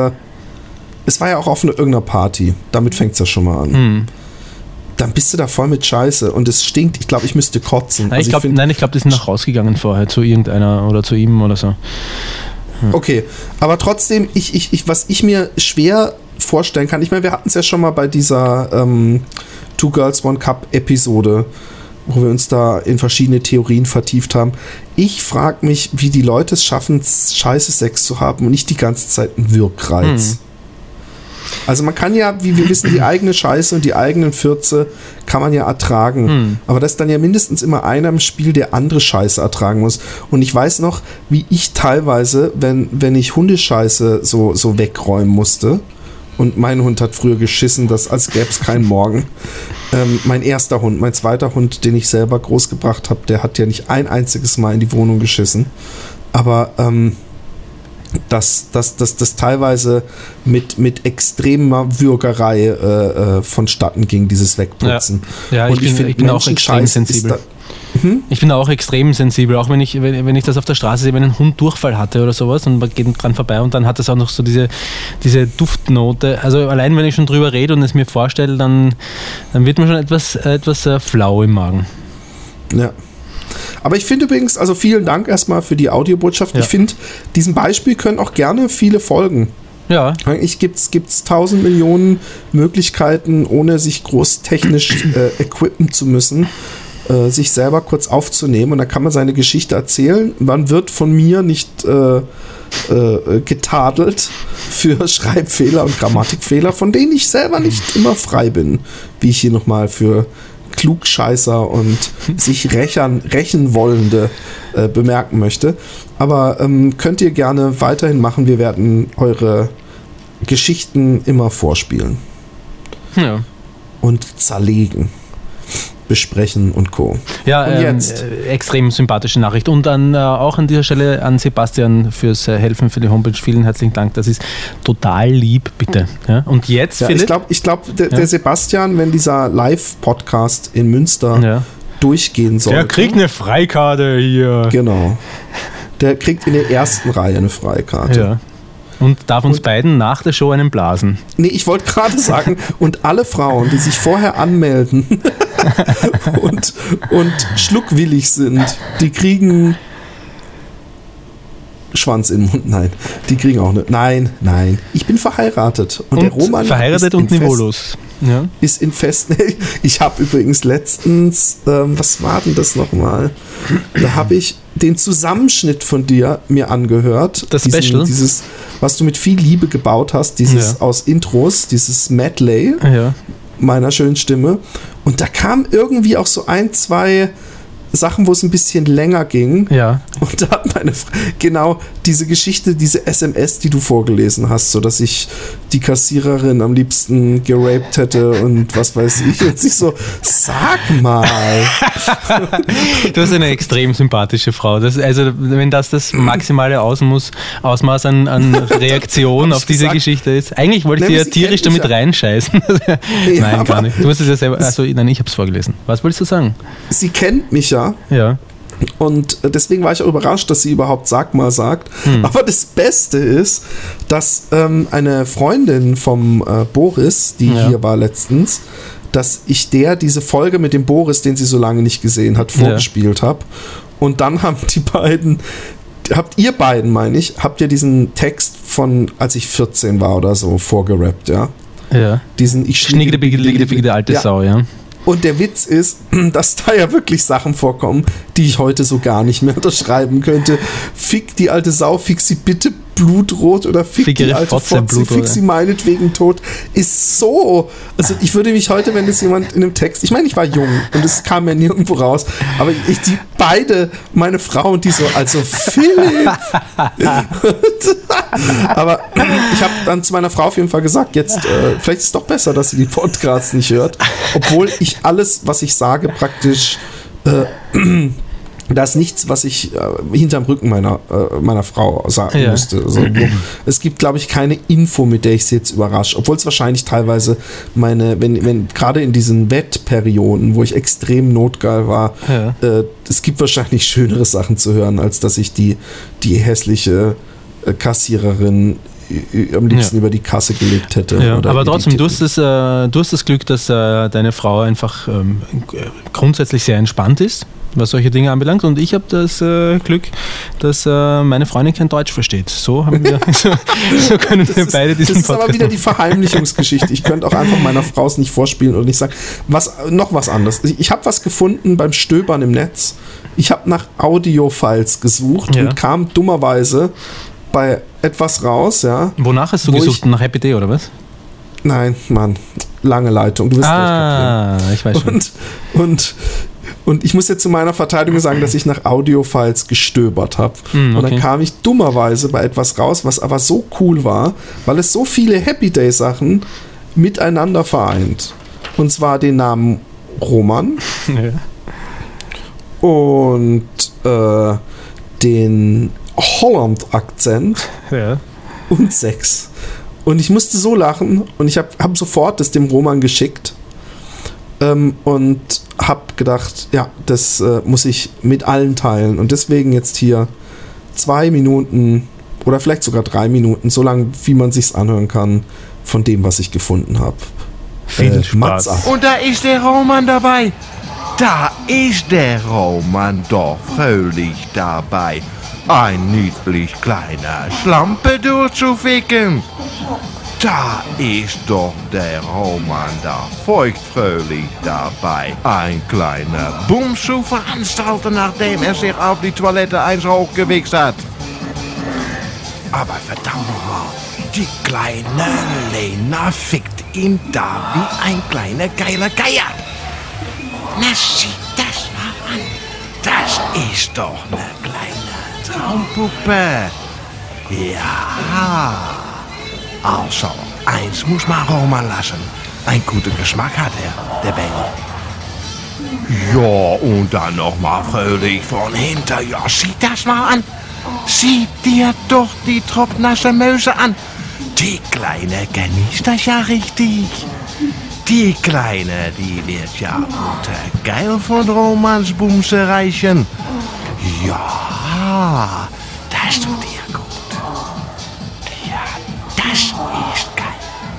es war ja auch auf irgendeiner Party, damit fängt es ja schon mal an. Dann bist du da voll mit Scheiße und es stinkt, ich glaube, ich müsste kotzen. Nein, ich glaube, die sind noch rausgegangen vorher zu irgendeiner oder zu ihm oder so. Okay, aber trotzdem, was ich mir schwer vorstellen kann, ich meine, wir hatten es ja schon mal bei dieser Two Girls, One Cup Episode, wo wir uns da in verschiedene Theorien vertieft haben. Ich frage mich, wie die Leute es schaffen, scheiße Sex zu haben und nicht die ganze Zeit einen Wirkreiz. Also man kann ja, wie wir wissen, die eigene Scheiße und die eigenen Fürze kann man ja ertragen. Aber das ist dann ja mindestens immer einer im Spiel, der andere Scheiße ertragen muss. Und ich weiß noch, wie ich teilweise, wenn ich Hundescheiße so wegräumen musste, und mein Hund hat früher geschissen, als gäbe es keinen Morgen. Mein erster Hund, mein zweiter Hund, den ich selber großgebracht habe, der hat ja nicht ein einziges Mal in die Wohnung geschissen. Aber dass teilweise mit extremer Würgerei vonstatten ging, dieses Wegputzen. Ja, und ich bin auch extrem sensibel. Ich bin auch extrem sensibel, auch wenn ich das auf der Straße sehe, wenn ein Hund Durchfall hatte oder sowas und man geht dran vorbei und dann hat es auch noch so diese Duftnote. Also allein wenn ich schon drüber rede und es mir vorstelle, dann wird man schon etwas flau im Magen. Ja. Aber ich finde übrigens, also vielen Dank erstmal für die Audiobotschaft. Ja. Ich finde, diesem Beispiel können auch gerne viele folgen. Ja. Eigentlich gibt's 1000 Millionen Möglichkeiten, ohne sich groß technisch equippen zu müssen, sich selber kurz aufzunehmen. Und dann kann man seine Geschichte erzählen. Man wird von mir nicht getadelt für Schreibfehler und Grammatikfehler, von denen ich selber nicht immer frei bin, wie ich hier nochmal für Klugscheißer und sich rächen wollende bemerken möchte. Aber könnt ihr gerne weiterhin machen. Wir werden eure Geschichten immer vorspielen. Ja. Und zerlegen. Besprechen und Co. Ja, und jetzt extrem sympathische Nachricht. Und dann auch an dieser Stelle an Sebastian fürs Helfen für die Homepage. Vielen herzlichen Dank. Das ist total lieb, bitte. Ja, und jetzt, ja, Philipp? Ich glaube, der Sebastian, wenn dieser Live-Podcast in Münster durchgehen soll. Der kriegt eine Freikarte hier. Genau. Der kriegt in der ersten Reihe eine Freikarte. Ja. Und darf uns beiden nach der Show einen blasen. Nee, ich wollte gerade sagen, und alle Frauen, die sich vorher anmelden und schluckwillig sind, die kriegen Schwanz in den Mund. Nein, die kriegen auch nicht. Nein. Ich bin verheiratet. Und der Roman verheiratet und niveaulos. Ja. Ist in festen. Ich habe übrigens letztens, was war denn das nochmal? Da habe ich den Zusammenschnitt von dir mir angehört. Das Special? Dieses, was du mit viel Liebe gebaut hast, dieses aus Intros, dieses Medley. Ja. meiner schönen Stimme. Und da kamen irgendwie auch so 1, 2 Sachen, wo es ein bisschen länger ging. Ja. Und da hat meine genau diese Geschichte, diese SMS, die du vorgelesen hast, so dass ich die Kassiererin am liebsten geraped hätte und was weiß ich. Und sich so, sag mal. Du hast eine extrem sympathische Frau. Also wenn das maximale Ausmaß an Reaktion auf diese Geschichte ist. Eigentlich wollte ich dir ja tierisch damit reinscheißen. Nein, gar nicht. Du hast es ja selber, nein, ich habe es vorgelesen. Was wolltest du sagen? Sie kennt mich ja. Ja. Und deswegen war ich auch überrascht, dass sie überhaupt sag mal sagt. Aber das Beste ist, dass eine Freundin vom Boris, die hier war letztens, dass ich diese Folge mit dem Boris, den sie so lange nicht gesehen hat, vorgespielt habe. Und dann habt ihr beiden, habt ihr diesen Text von, als ich 14 war oder so, vorgerappt, ja? Ja. Diesen Ich schniegede alte Sau, ja. Und der Witz ist, dass da ja wirklich Sachen vorkommen, die ich heute so gar nicht mehr unterschreiben könnte. Fick die alte Sau, fick sie bitte blutrot oder fick die alte Fotze, fick sie meinetwegen tot. Ist so. Also ich würde mich heute, wenn das jemand in einem Text, ich meine, ich war jung und es kam ja nirgendwo raus, aber die beide, meine Frau und die so, also Philipp. Aber ich habe dann zu meiner Frau auf jeden Fall gesagt, jetzt, vielleicht ist es doch besser, dass sie die Podcasts nicht hört, obwohl ich alles, was ich sage, praktisch da ist nichts, was ich hinterm Rücken meiner Frau sagen musste. Also, es gibt, glaube ich, keine Info, mit der ich sie jetzt überrasche. Obwohl es wahrscheinlich teilweise wenn gerade in diesen Wettperioden, wo ich extrem notgeil war, es gibt wahrscheinlich schönere Sachen zu hören, als dass ich die hässliche Kassiererin am liebsten über die Kasse gelegt hätte. Ja, aber trotzdem, du hast das Glück, dass deine Frau einfach grundsätzlich sehr entspannt ist, was solche Dinge anbelangt. Und ich habe das Glück, dass meine Freundin kein Deutsch versteht. So können wir beide diesen Podcast. Das ist aber wieder die Verheimlichungsgeschichte. Ich könnte auch einfach meiner Frau es nicht vorspielen und nicht sagen. Noch was anderes. Ich habe was gefunden beim Stöbern im Netz. Ich habe nach Audio-Files gesucht und kam dummerweise bei etwas raus, ja. Wonach hast du gesucht? Nach Happy Day oder was? Nein, Mann. Lange Leitung. Du wirst ich weiß schon. Und ich muss jetzt zu meiner Verteidigung sagen, dass ich nach Audio-Files gestöbert habe. Und dann kam ich dummerweise bei etwas raus, was aber so cool war, weil es so viele Happy Day-Sachen miteinander vereint. Und zwar den Namen Roman und den Holland-Akzent und Sex. Und ich musste so lachen und ich hab sofort das dem Roman geschickt und hab gedacht, ja, das muss ich mit allen teilen. Und deswegen jetzt hier 2 Minuten oder vielleicht sogar 3 Minuten, so lange, wie man sich's anhören kann, von dem, was ich gefunden habe. Viel Spaß. Und da ist der Roman dabei. Da ist der Roman doch fröhlich dabei. Ein niedlich kleiner Schlampe durchzuficken. Da ist doch der Roman da feuchtfröhlich dabei. Ein kleiner Bums zu veranstalten, nachdem er sich auf die Toilette eins hochgewichst hat. Aber verdammt nochmal, die kleine Lena fickt ihn da wie ein kleiner geiler Geier. Na, sieh das mal an. Das ist doch eine kleine Traumpuppe. Ja. Also, eins muss man Roman lassen. Einen guten Geschmack hat er, der Benny. Ja, und dann noch mal fröhlich von hinter. Ja, sieh das mal an. Sieh dir doch die tropfnasse Möse an. Die Kleine genießt das ja richtig. Die Kleine, die wird ja unter geil von Romans Bumse reichen. Ja, das tut ihr gut. Ja, das ist geil.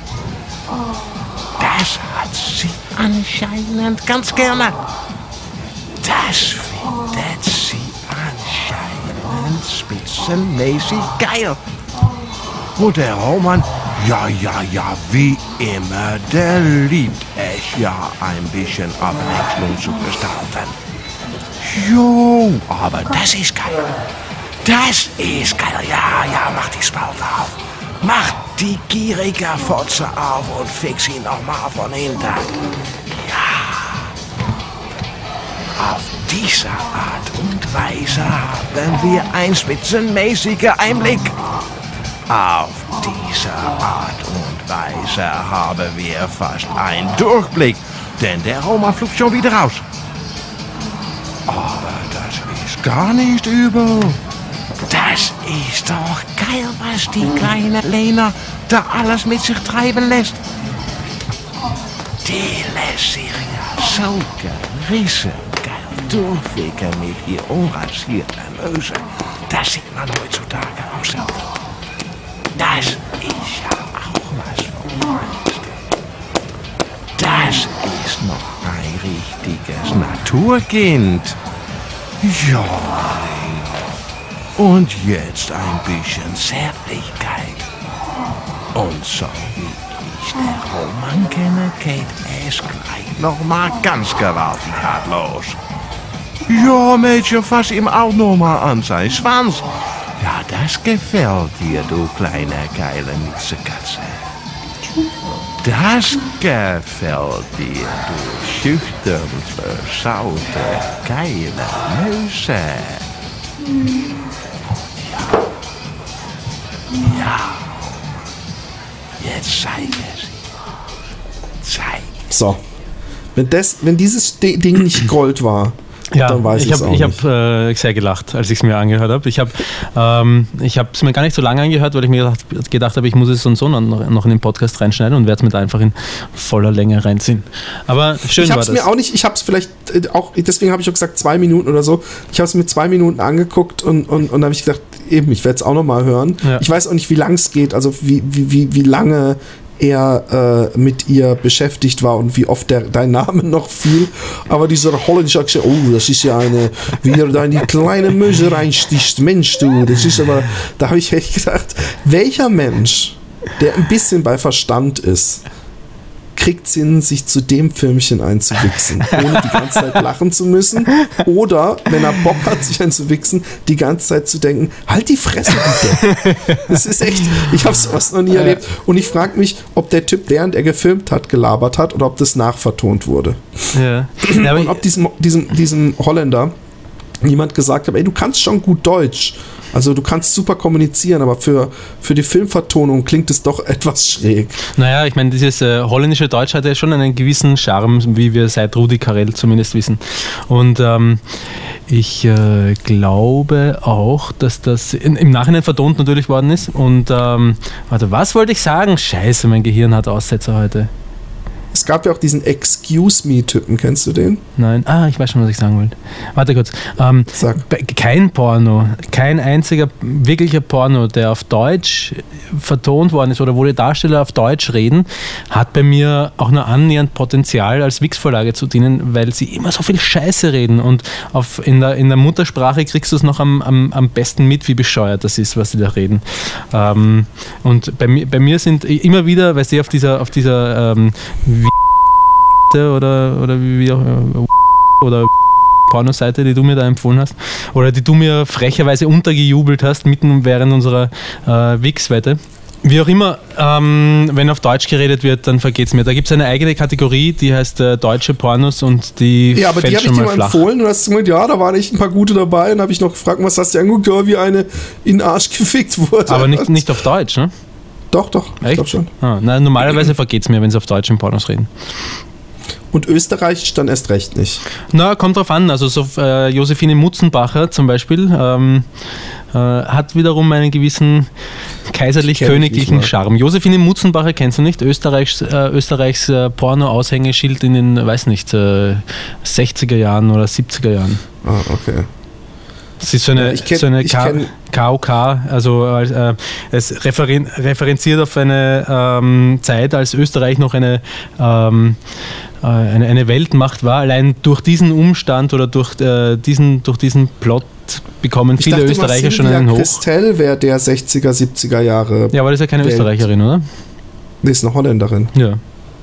Das hat sie anscheinend ganz gerne. Das findet sie anscheinend spitzenmäßig geil. Und der Roman, ja, wie immer, der liebt es ja ein bisschen Abwechslung zu gestalten. Jo, aber das ist geil. Das ist geil. Ja, mach die Spalte auf. Mach die gierige Fotze auf und fix ihn nochmal von hinten. Ja. Auf diese Art und Weise haben wir einen spitzenmäßigen Einblick. Auf diese Art und Weise haben wir fast einen Durchblick, denn der Roma flugt schon wieder raus. Aber das ist gar nicht übel. Das ist doch geil, was die kleine Lena da alles mit sich treiben lässt. Die lässt sich ja so riesengeil durchwicken mit ihr unrasierten Möse. Das sieht man heutzutage auch selten. Das ist ja auch was von Meister. Das ist noch ein richtiges Naturkind. Ja. Und jetzt ein bisschen Zärtlichkeit. Und so wie ich den Roman kenne, geht es gleich noch mal ganz gewaltig hart los. Ja, Mädchen, fass ihm auch noch mal an sein Schwanz. Ja, das gefällt dir, du kleine geile Miezekatze. Das gefällt dir, du schüchtern versaute geile Möse. Ja. Jetzt zeig es. Zeig. So. Wenn dieses Ding nicht Gold war, ja, dann weiß ich es auch nicht. Ich habe sehr gelacht, als ich es mir angehört habe. Ich habe es mir gar nicht so lange angehört, weil ich mir gedacht habe, ich muss es so und so noch in den Podcast reinschneiden und werde es mir da einfach in voller Länge reinziehen. Aber schön war das. Ich habe es mir auch nicht, ich habe es vielleicht auch, deswegen habe ich auch gesagt 2 Minuten oder so. Ich habe es mir 2 Minuten angeguckt und dann habe ich gedacht, eben, ich werde es auch nochmal hören. Ja. Ich weiß auch nicht, wie lang es geht, also wie lange er mit ihr beschäftigt war und wie oft dein Name noch fiel. Aber dieser holländische Akzent, oh, das ist ja wie er da in die kleine Möse reinsticht. Mensch, du, das ist aber, da habe ich echt gedacht, welcher Mensch, der ein bisschen bei Verstand ist, kriegt es hin, sich zu dem Filmchen einzuwichsen, ohne die ganze Zeit lachen zu müssen. Oder, wenn er Bock hat, sich einzuwichsen, die ganze Zeit zu denken, halt die Fresse, bitte. Das ist echt, ich habe sowas noch nie erlebt. Und ich frage mich, ob der Typ, während er gefilmt hat, gelabert hat oder ob das nachvertont wurde. Ja. Und ob diesem Holländer jemand gesagt hat, ey, du kannst schon gut Deutsch. Also du kannst super kommunizieren, aber für die Filmvertonung klingt es doch etwas schräg. Naja, ich meine, dieses holländische Deutsch hat ja schon einen gewissen Charme, wie wir seit Rudi Carrell zumindest wissen. Und ich glaube auch, dass das im Nachhinein vertont natürlich worden ist. Und warte, was wollte ich sagen? Scheiße, mein Gehirn hat Aussetzer heute. Es gab ja auch diesen Excuse-Me-Typen, kennst du den? Nein, ich weiß schon, was ich sagen wollte. Warte kurz. Kein Porno, kein einziger wirklicher Porno, der auf Deutsch vertont worden ist oder wo die Darsteller auf Deutsch reden, hat bei mir auch nur annähernd Potenzial, als Wix-Vorlage zu dienen, weil sie immer so viel Scheiße reden und in der Muttersprache kriegst du es noch am besten mit, wie bescheuert das ist, was sie da reden. Und bei mir sind immer wieder, weißt du, auf dieser oder Pornoseite, die du mir da empfohlen hast oder die du mir frecherweise untergejubelt hast, mitten während unserer Wix-Wette. Wie auch immer, wenn auf Deutsch geredet wird, dann vergeht's mir. Da gibt es eine eigene Kategorie, die heißt deutsche Pornos und die aber die habe ich dir mal empfohlen und hast gemeint, ja, da waren echt ein paar gute dabei und habe ich noch gefragt, was hast du angeguckt? Ja, wie eine in den Arsch gefickt wurde. Aber nicht auf Deutsch, ne? Doch, ich glaube schon. Normalerweise vergeht's mir, wenn sie auf Deutsch in Pornos reden. Und Österreich dann erst recht nicht. Na, kommt drauf an. Also so Josephine Mutzenbacher zum Beispiel hat wiederum einen gewissen kaiserlich-königlichen Charme. Josephine Mutzenbacher kennst du nicht? Österreichs Porno-Aushängeschild in den, 60er Jahren oder 70er Jahren. Ah, okay. Es ist so eine KOK, also es referenziert auf eine Zeit, als Österreich noch eine Weltmacht war. Allein durch diesen Umstand oder durch diesen Plot bekommen viele Österreicher schon einen Hoch. Christelle wäre der 60er, 70er Jahre. Ja, aber das ist ja keine Österreicherin, oder? Die ist eine Holländerin. Ja.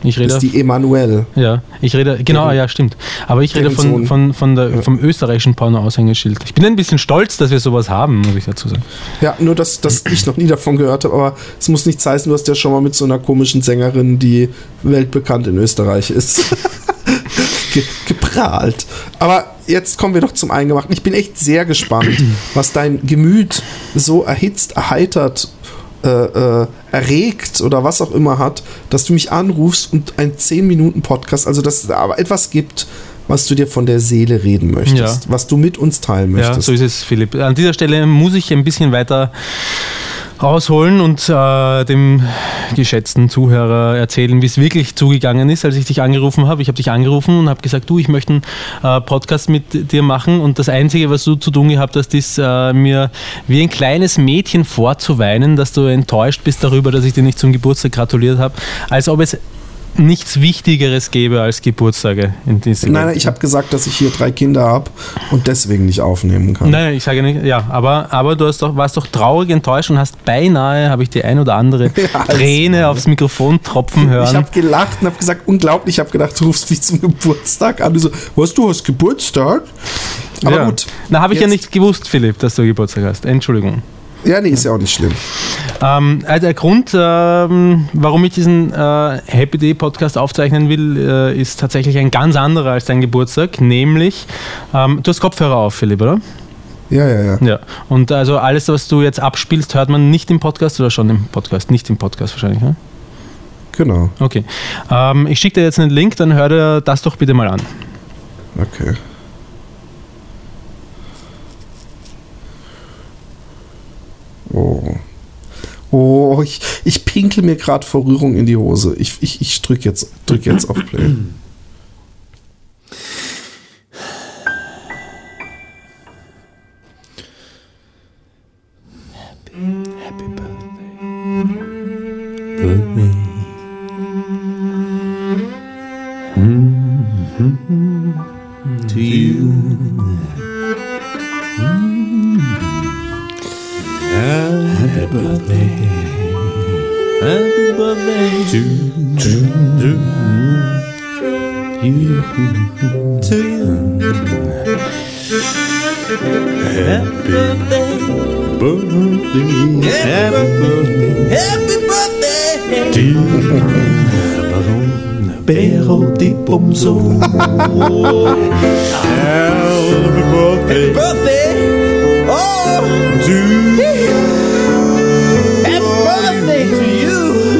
Ich rede, das ist die Emanuelle. Ja, ich rede, genau, ja, stimmt. Aber ich rede vom österreichischen Porno-Aushängeschild. Ich bin ein bisschen stolz, dass wir sowas haben, muss ich dazu sagen. Ja, nur, dass ich noch nie davon gehört habe, aber es muss nichts heißen, du hast ja schon mal mit so einer komischen Sängerin, die weltbekannt in Österreich ist, geprahlt. Aber jetzt kommen wir doch zum Eingemachten. Ich bin echt sehr gespannt, was dein Gemüt so erhitzt, erheitert, erregt oder was auch immer hat, dass du mich anrufst und ein 10-Minuten-Podcast, also dass es aber etwas gibt, was du dir von der Seele reden möchtest, was du mit uns teilen möchtest. Ja, so ist es, Philipp. An dieser Stelle muss ich ein bisschen weiter ausholen und dem geschätzten Zuhörer erzählen, wie es wirklich zugegangen ist, als ich dich angerufen habe. Ich habe dich angerufen und habe gesagt, du, ich möchte einen Podcast mit dir machen, und das Einzige, was du zu tun gehabt hast, ist mir wie ein kleines Mädchen vorzuweinen, dass du enttäuscht bist darüber, dass ich dir nicht zum Geburtstag gratuliert habe, als ob es nichts Wichtigeres gäbe als Geburtstage. Nein, ich habe gesagt, dass ich hier 3 Kinder habe und deswegen nicht aufnehmen kann. Nein, ich sage nicht, ja, aber du warst doch traurig enttäuscht und hast beinahe, habe ich die ein oder andere Träne aufs Mikrofon tropfen hören. Ich habe gelacht und habe gesagt, unglaublich, ich habe gedacht, du rufst mich zum Geburtstag an. Du so, was, du hast Geburtstag? Aber gut. Na, habe ich ja nicht gewusst, Philipp, dass du Geburtstag hast. Entschuldigung. Ja, nee, ist ja auch nicht schlimm. Der Grund, warum ich diesen Happy Day Podcast aufzeichnen will, ist tatsächlich ein ganz anderer als dein Geburtstag, nämlich, du hast Kopfhörer auf, Philipp, oder? Ja. Und also alles, was du jetzt abspielst, hört man nicht im Podcast oder schon im Podcast? Nicht im Podcast wahrscheinlich, ne? Genau. Okay. Ich schicke dir jetzt einen Link, dann hör dir das doch bitte mal an. Okay. Oh, ich pinkel mir gerade vor Rührung in die Hose. Ich drück jetzt auf Play. Happy birthday. To you. Happy birthday. Happy birthday to you. Happy birthday. Happy birthday to you. Pero di pomso. Happy birthday. Oh, to you. Happy birthday to you.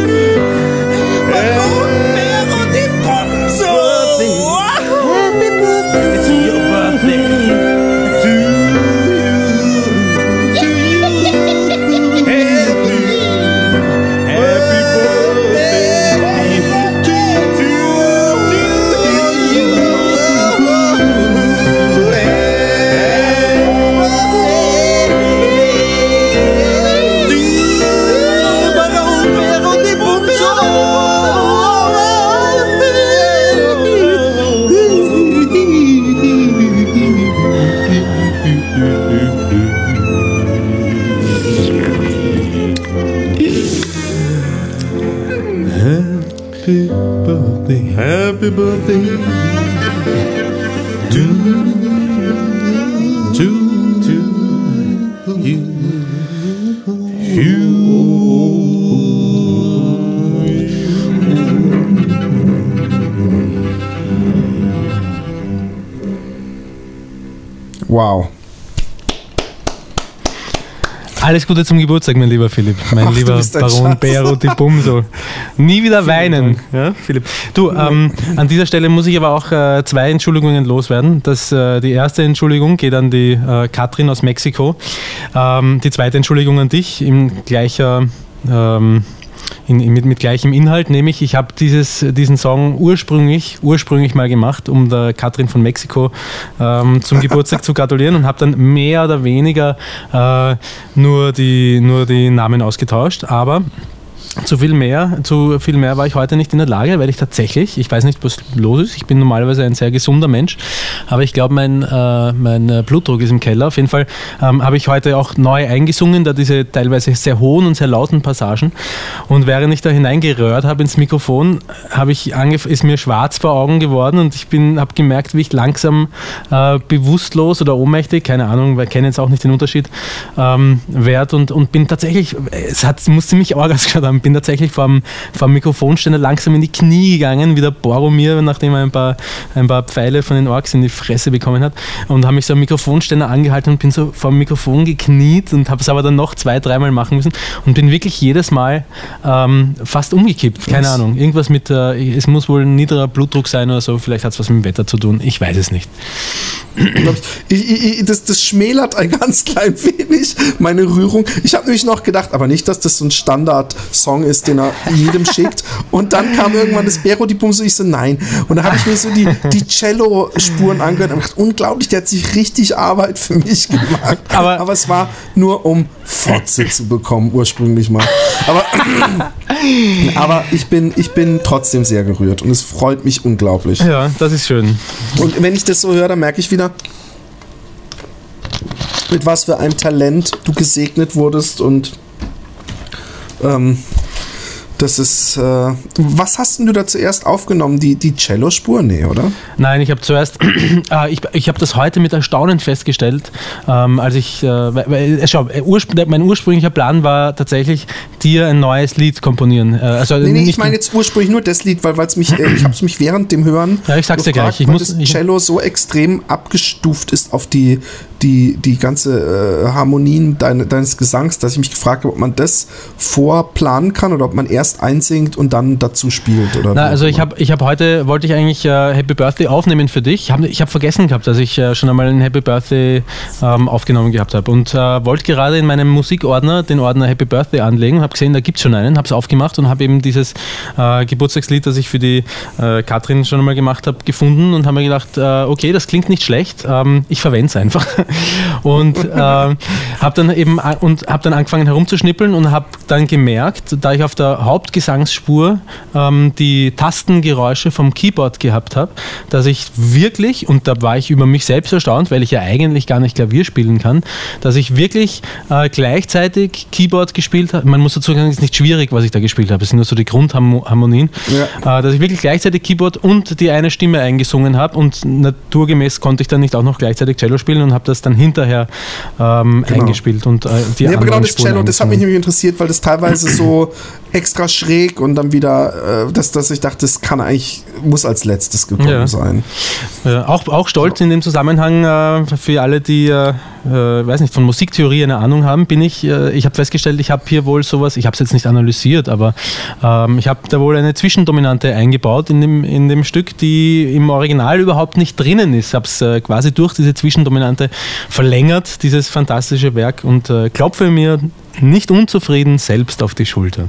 Pero di pomso. Happy birthday. It's your birthday. To you. Happy birthday to you. Happy birthday to you. Wow. Alles Gute zum Geburtstag, mein lieber Philipp, mein lieber Baron Pero di Bumso. Nie wieder weinen, ja, Philipp. Du, an dieser Stelle muss ich aber auch 2 Entschuldigungen loswerden. Die erste Entschuldigung geht an die Katrin aus Mexiko. Die zweite Entschuldigung an dich mit gleichem Inhalt, nämlich ich habe diesen Song ursprünglich mal gemacht, um der Katrin von Mexiko zum Geburtstag zu gratulieren, und habe dann mehr oder weniger nur die Namen ausgetauscht, aber Zu viel mehr war ich heute nicht in der Lage, weil ich tatsächlich, ich weiß nicht, was los ist, ich bin normalerweise ein sehr gesunder Mensch, aber ich glaube, mein Blutdruck ist im Keller. Auf jeden Fall habe ich heute auch neu eingesungen, da diese teilweise sehr hohen und sehr lauten Passagen, und während ich da hineingerührt habe ins Mikrofon, ist mir schwarz vor Augen geworden und ich habe gemerkt, wie ich langsam bewusstlos oder ohnmächtig, keine Ahnung, weil ich kenne jetzt auch nicht den Unterschied, werde und bin tatsächlich, muss ziemlich arg ausgeschaut haben, bin tatsächlich vom Mikrofonständer langsam in die Knie gegangen, wie der Boromir, nachdem er ein paar Pfeile von den Orks in die Fresse bekommen hat, und habe mich so am Mikrofonständer angehalten und bin so vor dem Mikrofon gekniet und habe es aber dann noch 2-3 Mal machen müssen und bin wirklich jedes Mal fast umgekippt. Keine Ahnung. Irgendwas mit, es muss wohl ein niederer Blutdruck sein oder so, vielleicht hat es was mit dem Wetter zu tun. Ich weiß es nicht. Das schmälert ein ganz klein wenig meine Rührung. Ich habe nämlich noch gedacht, aber nicht, dass das so ein Standard-Song ist, den er jedem schickt. Und dann kam irgendwann das Bero die Bumse, ich so, nein. Und da habe ich mir so die Cello-Spuren angehört und gedacht, unglaublich, der hat sich richtig Arbeit für mich gemacht. Aber es war nur, um Fotze zu bekommen, ursprünglich mal. Aber ich bin trotzdem sehr gerührt und es freut mich unglaublich. Ja, das ist schön. Und wenn ich das so höre, dann merke ich wieder, mit was für einem Talent du gesegnet wurdest, und das ist, was hast denn du da zuerst aufgenommen? Die Cello-Spur? Nee, oder? Nein, ich habe zuerst, ich habe das heute mit Erstaunen festgestellt, als ich, mein ursprünglicher Plan war tatsächlich, dir ein neues Lied komponieren. Nee, ich meine jetzt ursprünglich nur das Lied, weil es mich, ich habe es mich während dem Hören ich sag's dir gleich, das Cello so extrem abgestuft ist auf die ganze Harmonien deines Gesangs, dass ich mich gefragt habe, ob man das vorplanen kann oder ob man erst einsingt und dann dazu spielt. Oder also ich habe heute, wollte ich eigentlich Happy Birthday aufnehmen für dich. Ich hab vergessen gehabt, dass ich schon einmal ein Happy Birthday aufgenommen gehabt habe und wollte gerade in meinem Musikordner den Ordner Happy Birthday anlegen, habe gesehen, da gibt es schon einen, habe es aufgemacht und habe eben dieses Geburtstagslied, das ich für die Katrin schon einmal gemacht habe, gefunden und habe mir gedacht, okay, das klingt nicht schlecht, ich verwende es einfach. Und habe dann angefangen herumzuschnippeln und habe dann gemerkt, da ich auf der Hauptgesangsspur die Tastengeräusche vom Keyboard gehabt habe, dass ich wirklich, und da war ich über mich selbst erstaunt, weil ich ja eigentlich gar nicht Klavier spielen kann, dass ich wirklich gleichzeitig Keyboard gespielt habe. Man muss dazu sagen, es ist nicht schwierig, was ich da gespielt habe, es sind nur so die Grundharmonien, dass ich wirklich gleichzeitig Keyboard und die eine Stimme eingesungen habe und naturgemäß konnte ich dann nicht auch noch gleichzeitig Cello spielen und habe das dann hinterher eingespielt und die aber genau das Cello, das hat mich nämlich interessiert, weil das teilweise so extra schräg und dann wieder, dass ich dachte, das muss als letztes gekommen sein. Auch stolz in dem Zusammenhang für alle, die weiß nicht, von Musiktheorie eine Ahnung haben, ich habe festgestellt, ich habe hier wohl sowas, ich habe es jetzt nicht analysiert, aber ich habe da wohl eine Zwischendominante eingebaut in dem Stück, die im Original überhaupt nicht drinnen ist. Ich habe es quasi durch diese Zwischendominante verlängert, dieses fantastische Werk, und klopfe mir nicht unzufrieden selbst auf die Schulter.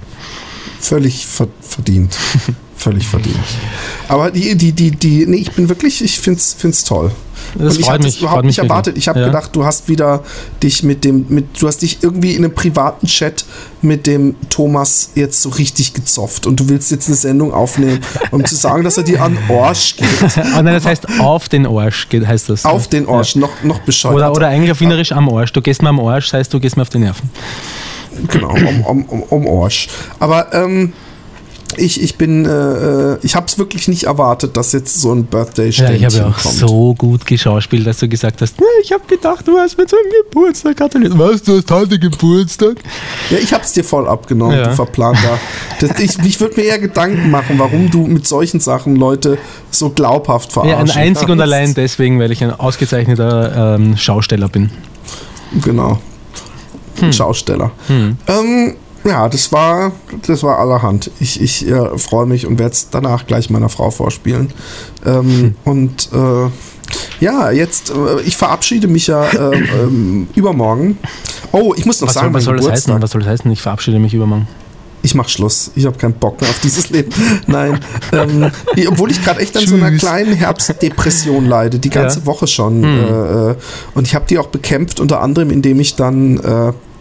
Völlig verdient. Völlig verdient. Aber ich bin wirklich, ich find's toll. Das ich hatte es überhaupt nicht erwartet. Ich habe gedacht, du hast wieder dich du hast dich irgendwie in einem privaten Chat mit dem Thomas jetzt so richtig gezofft und du willst jetzt eine Sendung aufnehmen, um zu sagen, dass er dir an den Arsch geht. Nein, das heißt auf den Arsch geht, heißt das. Auf den Arsch, noch bescheuert. Oder eigentlich auf Wienerisch am Arsch. Du gehst mir am Arsch, das heißt, du gehst mir auf die Nerven. Genau, um Arsch. Aber ich habe es wirklich nicht erwartet, dass jetzt so ein Birthday-Ständchen kommt. Ich habe ja auch so gut geschauspielt, dass du gesagt hast, ich habe gedacht, du hast mir zum Geburtstag gratuliert. Was, du hast heute Geburtstag? Ja, ich habe es dir voll abgenommen, du Verplanter. Ich würde mir eher Gedanken machen, warum du mit solchen Sachen Leute so glaubhaft verarschen. Ja, einzig und allein deswegen, weil ich ein ausgezeichneter Schausteller bin. Genau. Schausteller. Ja, das war allerhand. Ich freue mich und werde es danach gleich meiner Frau vorspielen. Und jetzt, ich verabschiede mich ja übermorgen. Oh, ich muss noch sagen, was soll das heißen? Ich verabschiede mich übermorgen. Ich mach Schluss. Ich habe keinen Bock mehr auf dieses Leben. Nein. Obwohl ich gerade echt an so einer kleinen Herbstdepression leide, die ganze Woche schon. Und ich habe die auch bekämpft, unter anderem, indem ich dann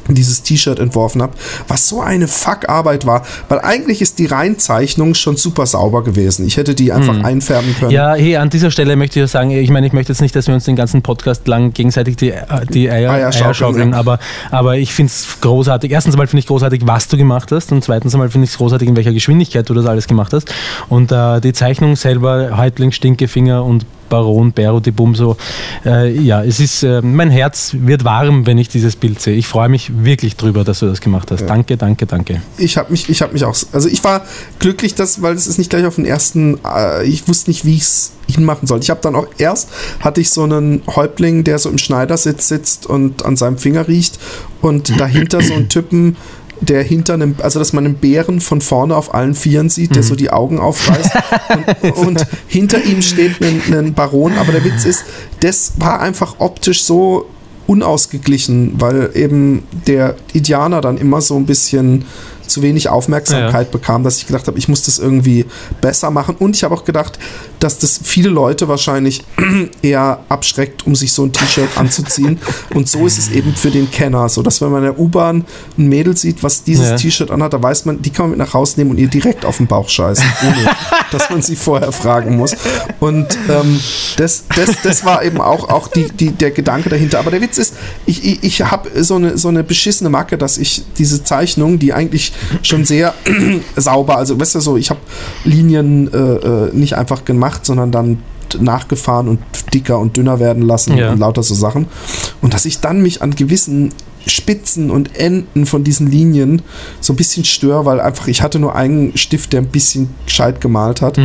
dieses T-Shirt entworfen habe, was so eine Fuck-Arbeit war, weil eigentlich ist die Reinzeichnung schon super sauber gewesen. Ich hätte die einfach einfärben können. Ja, hey, an dieser Stelle möchte ich sagen, ich möchte jetzt nicht, dass wir uns den ganzen Podcast lang gegenseitig die Eier schaukeln, aber ich finde es großartig. Erstens einmal finde ich großartig, was du gemacht hast, und zweitens einmal finde ich es großartig, in welcher Geschwindigkeit du das alles gemacht hast. Und die Zeichnung selber, Häuptling, Stinkefinger und Baron, Bero, die Bumso. Es ist, mein Herz wird warm, wenn ich dieses Bild sehe. Ich freue mich wirklich drüber, dass du das gemacht hast. Ja. Danke. Ich habe mich auch, also ich war glücklich, weil es ist nicht gleich auf den ersten, ich wusste nicht, wie ich es hinmachen soll. Ich habe dann auch hatte ich so einen Häuptling, der so im Schneidersitz sitzt und an seinem Finger riecht, und dahinter so einen Typen, der dass man einen Bären von vorne auf allen Vieren sieht, der so die Augen aufreißt, und hinter ihm steht ein Baron, aber der Witz ist, das war einfach optisch so unausgeglichen, weil eben der Indianer dann immer so ein bisschen zu wenig Aufmerksamkeit bekam, dass ich gedacht habe, ich muss das irgendwie besser machen, und ich habe auch gedacht, dass das viele Leute wahrscheinlich eher abschreckt, um sich so ein T-Shirt anzuziehen, und so ist es eben für den Kenner, so dass wenn man in der U-Bahn ein Mädel sieht, was dieses T-Shirt anhat, da weiß man, die kann man mit nach Hause nehmen und ihr direkt auf den Bauch scheißen, ohne dass man sie vorher fragen muss, und das war eben auch der Gedanke dahinter, aber der Witz ist, ich habe so eine beschissene Macke, dass ich diese Zeichnung, die eigentlich schon sehr sauber, also weißt du so, ich habe Linien nicht einfach gemacht, sondern dann nachgefahren und dicker und dünner werden lassen und lauter so Sachen, und dass ich dann mich an gewissen Spitzen und Enden von diesen Linien so ein bisschen störe, weil einfach ich hatte nur einen Stift, der ein bisschen gescheit gemalt hat.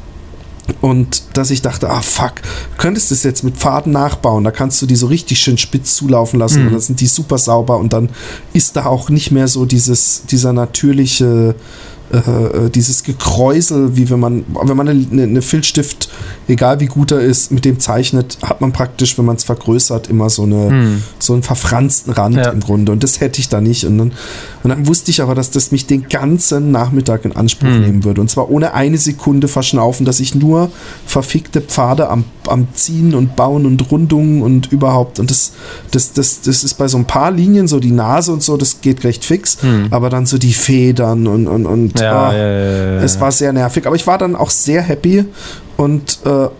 Und dass ich dachte, fuck, könntest du das jetzt mit Faden nachbauen, da kannst du die so richtig schön spitz zulaufen lassen und dann sind die super sauber, und dann ist da auch nicht mehr so dieser natürliche dieses Gekräusel, wie wenn man eine Filzstift, egal wie gut er ist, mit dem zeichnet, hat man praktisch, wenn man es vergrößert, immer so einen verfransten Rand im Grunde, und das hätte ich da nicht, und dann wusste ich aber, dass das mich den ganzen Nachmittag in Anspruch nehmen würde, und zwar ohne eine Sekunde verschnaufen, dass ich nur verfickte Pfade am Ziehen und Bauen und Rundungen und überhaupt, und das ist bei so ein paar Linien, so die Nase und so, das geht recht fix, aber dann so die Federn und es war sehr nervig, aber ich war dann auch sehr happy, und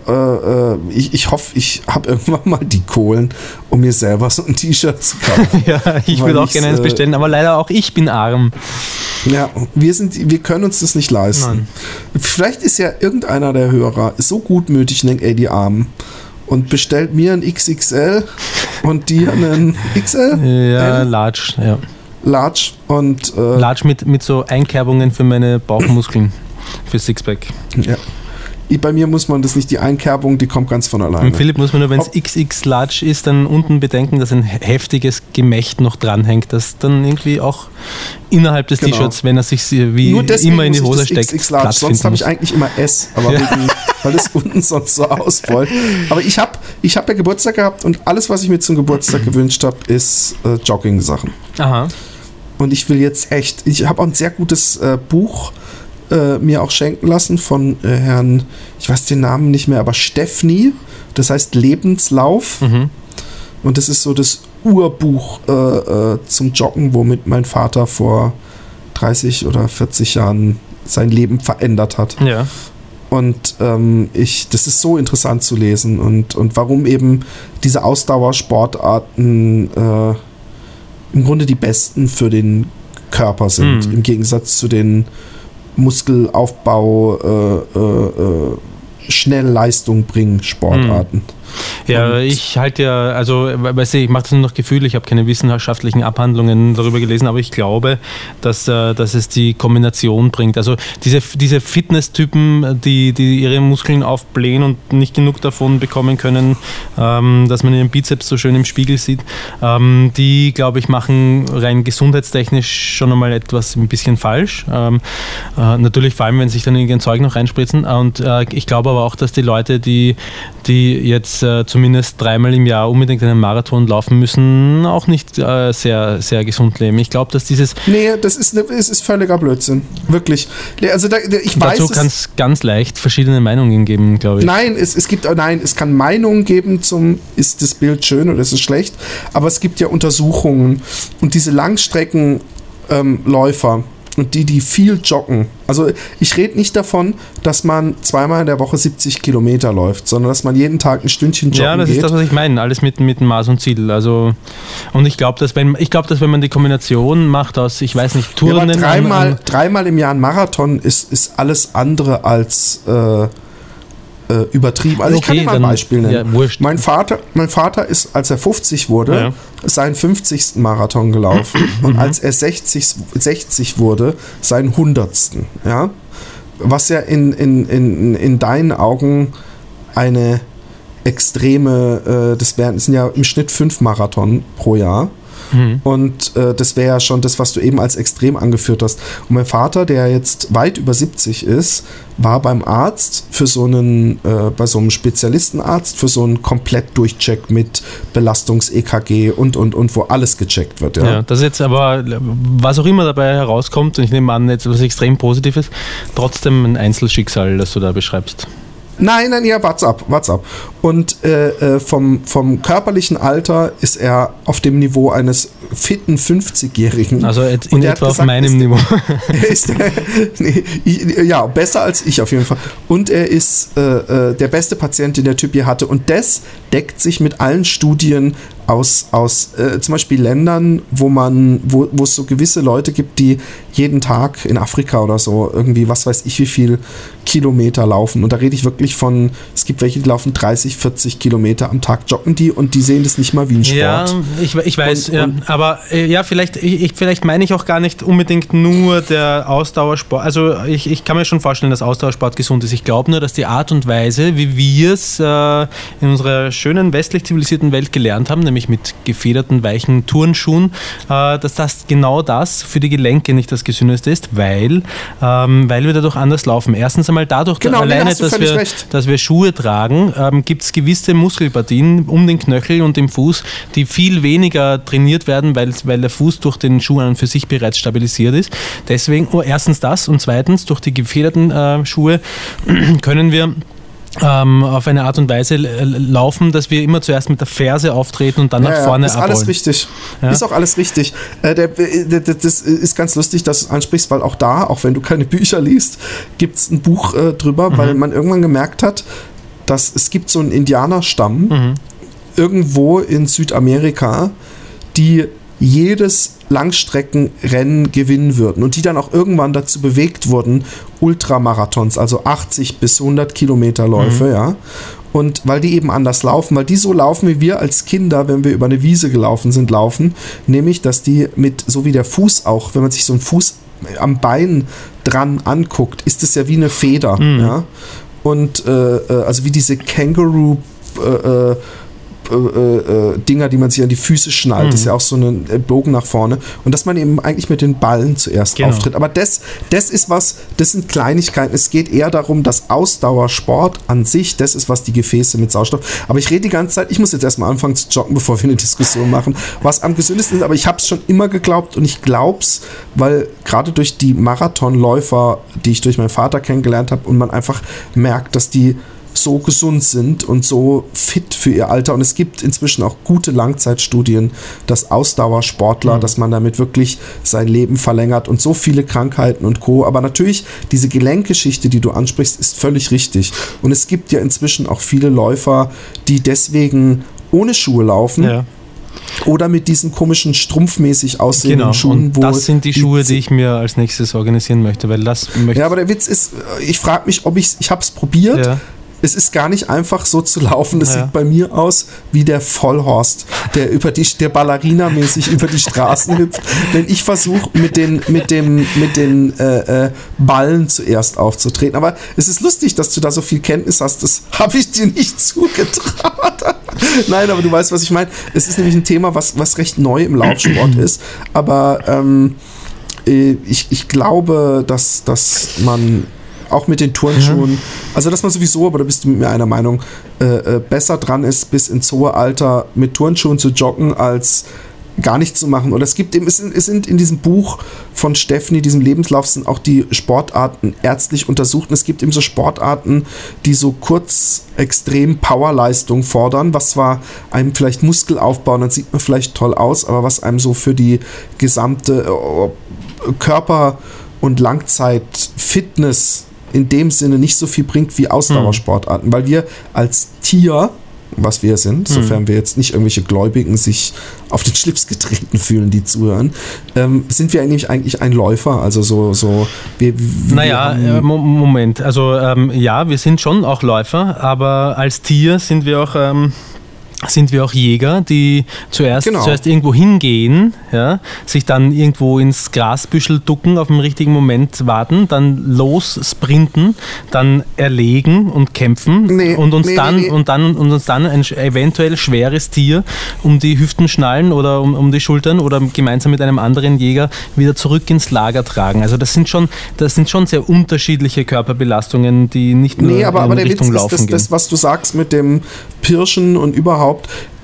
ich hoffe, ich habe irgendwann mal die Kohlen, um mir selber so ein T-Shirt zu kaufen. Ich würde auch gerne eins bestellen, aber leider auch ich bin arm. Ja, wir können uns das nicht leisten. Nein. Vielleicht ist ja irgendeiner der Hörer so gutmütig und denkt, ey, die Armen, und bestellt mir ein XXL und dir einen XL? Ja, Large, ja. Large und Large mit so Einkerbungen für meine Bauchmuskeln, für Sixpack. Ja. Bei mir muss man das nicht, die Einkerbung, die kommt ganz von alleine. Und Philipp muss man nur, wenn es XX Large ist, dann unten bedenken, dass ein heftiges Gemächt noch dranhängt, das dann irgendwie auch innerhalb des T-Shirts, wenn er sich wie immer in die Hose steckt, XX Large. Sonst habe ich eigentlich immer S, aber weil es unten sonst so ausbeult. Aber ich hab ja Geburtstag gehabt, und alles, was ich mir zum Geburtstag gewünscht habe, ist Jogging-Sachen. Aha. Und ich will jetzt echt, ich habe auch ein sehr gutes Buch mir auch schenken lassen von Herrn, ich weiß den Namen nicht mehr, aber Steffni, das heißt Lebenslauf. Und das ist so das Urbuch zum Joggen, womit mein Vater vor 30 oder 40 Jahren sein Leben verändert hat. Ja. Und das ist so interessant zu lesen, und warum eben diese Ausdauersportarten im Grunde die besten für den Körper sind, im Gegensatz zu den Muskelaufbau, schnell Leistung bringen Sportarten. Ja, ich halte ich mache das nur nach Gefühl, ich habe keine wissenschaftlichen Abhandlungen darüber gelesen, aber ich glaube, dass es die Kombination bringt. Also diese Fitness-Typen, die ihre Muskeln aufblähen und nicht genug davon bekommen können, dass man ihren Bizeps so schön im Spiegel sieht, die, glaube ich, machen rein gesundheitstechnisch schon einmal etwas ein bisschen falsch. Natürlich vor allem, wenn sich dann irgendein Zeug noch reinspritzen. Und ich glaube aber auch, dass die Leute, die jetzt jetzt zumindest 3-mal im Jahr unbedingt einen Marathon laufen müssen, auch nicht sehr, sehr gesund leben. Ich glaube, dass dieses... Nee, es ist völliger Blödsinn. Wirklich. Also dazu kann es ganz leicht verschiedene Meinungen geben, glaube ich. Nein, es kann Meinungen geben zum, ist das Bild schön oder ist es schlecht, aber es gibt ja Untersuchungen und diese Langstreckenläufer und die viel joggen. Also ich rede nicht davon, dass man 2-mal in der Woche 70 Kilometer läuft, sondern dass man jeden Tag ein Stündchen joggen geht. Ja, das ist das, was ich meine. Alles mit Maß und Ziel. Also, und ich glaube, dass wenn man die Kombination macht aus, ich weiß nicht, Touren... Ja, dreimal im Jahr ein Marathon ist alles andere als... übertrieben. Also okay, ich kann dir mal ein Beispiel nennen. Ja, wurscht. Mein Vater ist, als er 50 wurde, seinen 50. Marathon gelaufen und als er 60 wurde, seinen 100. Ja? Was ja in deinen Augen eine extreme, das sind ja im Schnitt 5 Marathon pro Jahr. Und das wäre ja schon das, was du eben als extrem angeführt hast. Und mein Vater, der jetzt weit über 70 ist, war beim Arzt für bei so einem Spezialistenarzt für so einen Komplett-Durchcheck mit Belastungs-EKG und wo alles gecheckt wird. Ja, das ist jetzt aber, was auch immer dabei herauskommt, und ich nehme an, jetzt was extrem Positives, trotzdem ein Einzelschicksal, das du da beschreibst. Nein, ja, what's up. Und vom körperlichen Alter ist er auf dem Niveau eines fitten 50-Jährigen. Also in etwa auf meinem Niveau. Ja, besser als ich auf jeden Fall. Und er ist der beste Patient, den der Typ hier hatte. Und das deckt sich mit allen Studien aus zum Beispiel Ländern, wo es so gewisse Leute gibt, die jeden Tag in Afrika oder so irgendwie, was weiß ich, wie viel Kilometer laufen. Und da rede ich wirklich von, es gibt welche, die laufen 30, 40 Kilometer am Tag, joggen die und die sehen das nicht mal wie ein Sport. Ja, ich weiß, aber vielleicht meine ich auch gar nicht unbedingt nur der Ausdauersport. Also ich kann mir schon vorstellen, dass Ausdauersport gesund ist. Ich glaube nur, dass die Art und Weise, wie wir es in unserer schönen westlich zivilisierten Welt gelernt haben, nämlich mit gefederten, weichen Turnschuhen, dass das genau das für die Gelenke nicht das Gesündeste ist, weil wir dadurch anders laufen. Erstens einmal dadurch, dass wir Schuhe tragen, gibt es gewisse Muskelpartien um den Knöchel und im Fuß, die viel weniger trainiert werden, weil der Fuß durch den Schuh an und für sich bereits stabilisiert ist. Deswegen, erstens das und zweitens, durch die gefederten Schuhe können wir auf eine Art und Weise laufen, dass wir immer zuerst mit der Ferse auftreten und dann nach vorne abrollen. Ist alles richtig. Ja? Ist auch alles richtig. Das ist ganz lustig, dass du es ansprichst, weil auch wenn du keine Bücher liest, gibt es ein Buch drüber, weil man irgendwann gemerkt hat, dass es gibt so einen Indianerstamm irgendwo in Südamerika, die jedes Langstreckenrennen gewinnen würden und die dann auch irgendwann dazu bewegt wurden, Ultramarathons, also 80 bis 100 Kilometer Läufe, ja. Und weil die eben anders laufen, weil die so laufen, wie wir als Kinder, wenn wir über eine Wiese gelaufen sind, laufen, nämlich, dass die so wie der Fuß auch, wenn man sich so einen Fuß am Bein dran anguckt, ist es ja wie eine Feder, ja. Und also wie diese Känguru Dinger, die man sich an die Füße schnallt, ist ja auch so ein Bogen nach vorne und dass man eben eigentlich mit den Ballen zuerst auftritt. Aber das sind Kleinigkeiten. Es geht eher darum, dass Ausdauersport an sich, das ist, was die Gefäße mit Sauerstoff. Aber ich rede die ganze Zeit, ich muss jetzt erstmal anfangen zu joggen, bevor wir eine Diskussion machen, was am gesündesten ist, aber ich habe es schon immer geglaubt und ich glaube es, weil gerade durch die Marathonläufer, die ich durch meinen Vater kennengelernt habe und man einfach merkt, dass die so gesund sind und so fit für ihr Alter. Und es gibt inzwischen auch gute Langzeitstudien, dass Ausdauersportler, dass man damit wirklich sein Leben verlängert und so viele Krankheiten und Co. Aber natürlich, diese Gelenkgeschichte, die du ansprichst, ist völlig richtig. Und es gibt ja inzwischen auch viele Läufer, die deswegen ohne Schuhe laufen. Ja. Oder mit diesen komischen strumpfmäßig aussehenden Schuhen. Und das sind die Schuhe, die ich mir als nächstes organisieren möchte. Ja, aber der Witz ist, ich frage mich, ich habe es probiert. Ja. Es ist gar nicht einfach so zu laufen. Das sieht bei mir aus wie der Vollhorst, der Ballerina-mäßig über die Straßen hüpft. Wenn ich versuche, mit den Ballen zuerst aufzutreten. Aber es ist lustig, dass du da so viel Kenntnis hast. Das habe ich dir nicht zugetraut. Nein, aber du weißt, was ich meine. Es ist nämlich ein Thema, was recht neu im Laufsport ist. Aber ich glaube, dass man Auch mit den Turnschuhen. Also, dass man sowieso, aber da bist du mit mir einer Meinung, besser dran ist, bis ins hohe Alter mit Turnschuhen zu joggen, als gar nichts zu machen. Oder es gibt eben, es sind in diesem Buch von Stephanie, diesem Lebenslauf, sind auch die Sportarten ärztlich untersucht. Und es gibt eben so Sportarten, die so kurz extrem Powerleistung fordern, was zwar einem vielleicht Muskel aufbauen, dann sieht man vielleicht toll aus, aber was einem so für die gesamte Körper- und Langzeit-Fitness in dem Sinne nicht so viel bringt wie Ausdauersportarten, weil wir als Tier, was wir sind, sofern wir jetzt nicht irgendwelche Gläubigen sich auf den Schlips getreten fühlen, die zuhören, sind wir eigentlich ein Läufer, also Moment, also ja, wir sind schon auch Läufer, aber als Tier sind wir auch Jäger, die zuerst irgendwo hingehen, ja, sich dann irgendwo ins Grasbüschel ducken, auf den richtigen Moment warten, dann los sprinten, dann erlegen und kämpfen und uns dann ein eventuell schweres Tier um die Hüften schnallen oder um die Schultern oder gemeinsam mit einem anderen Jäger wieder zurück ins Lager tragen. Also das sind schon sehr unterschiedliche Körperbelastungen, die nicht nur in Richtung Laufen gehen. Das, was du sagst mit dem Pirschen und überhaupt,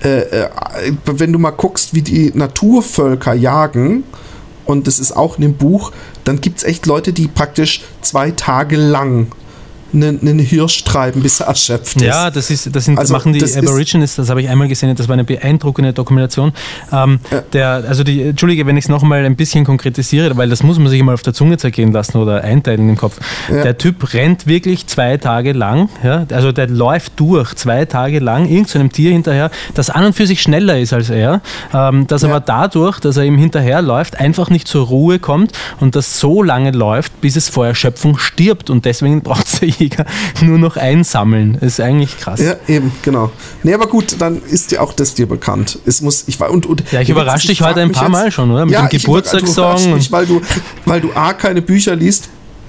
wenn du mal guckst, wie die Naturvölker jagen, und das ist auch in dem Buch, dann gibt es echt Leute, die praktisch 2 Tage lang einen Hirsch treiben, bis er erschöpft ist. Ja, das machen die Aborigines, das habe ich einmal gesehen, das war eine beeindruckende Dokumentation. Entschuldige, wenn ich es nochmal ein bisschen konkretisiere, weil das muss man sich immer auf der Zunge zergehen lassen oder einteilen im Kopf. Ja. Der Typ rennt wirklich 2 Tage lang, ja, also der läuft durch 2 Tage lang irgendeinem Tier hinterher, das an und für sich schneller ist als er, das aber dadurch, dass er ihm hinterherläuft, einfach nicht zur Ruhe kommt und das so lange läuft, bis es vor Erschöpfung stirbt, und deswegen braucht es nur noch einsammeln. Das ist eigentlich krass. Ja, eben, genau. Nee, aber gut, dann ist dir auch das dir bekannt. Ich überrasche dich heute ein paar Mal schon, oder? Mit dem Geburtstagssong. Weil du A, keine Bücher liest,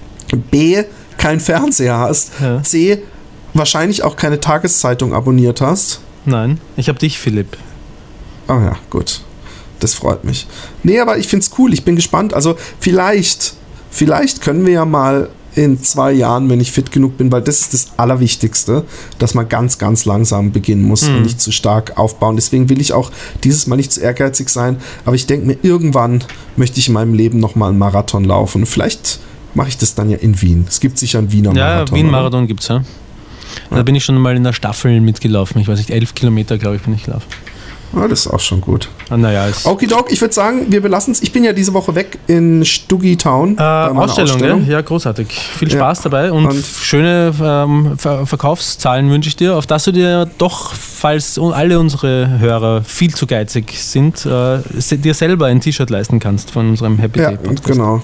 B, keinen Fernseher hast, C, wahrscheinlich auch keine Tageszeitung abonniert hast. Nein, ich habe dich, Philipp. Ah ja, gut. Das freut mich. Nee, aber ich find's cool. Ich bin gespannt. Also vielleicht können wir ja mal in 2 Jahren, wenn ich fit genug bin, weil das ist das Allerwichtigste, dass man ganz, ganz langsam beginnen muss und nicht zu stark aufbauen. Deswegen will ich auch dieses Mal nicht zu ehrgeizig sein, aber ich denke mir, irgendwann möchte ich in meinem Leben nochmal einen Marathon laufen. Vielleicht mache ich das dann ja in Wien. Es gibt sicher einen Wiener Marathon. Ja, Wien-Marathon gibt es, ja. Da bin ich schon mal in der Staffel mitgelaufen. Ich weiß nicht, 11 Kilometer, glaube ich, bin ich gelaufen. Ja, das ist auch schon gut. Okidok, ich würde sagen, wir belassen es. Ich bin ja diese Woche weg in Stuggy Town. Ausstellung. Ja, großartig. Viel Spaß dabei und schöne Verkaufszahlen wünsche ich dir, auf dass du dir doch, falls alle unsere Hörer viel zu geizig sind, dir selber ein T-Shirt leisten kannst von unserem Happy Day Podcast. Genau.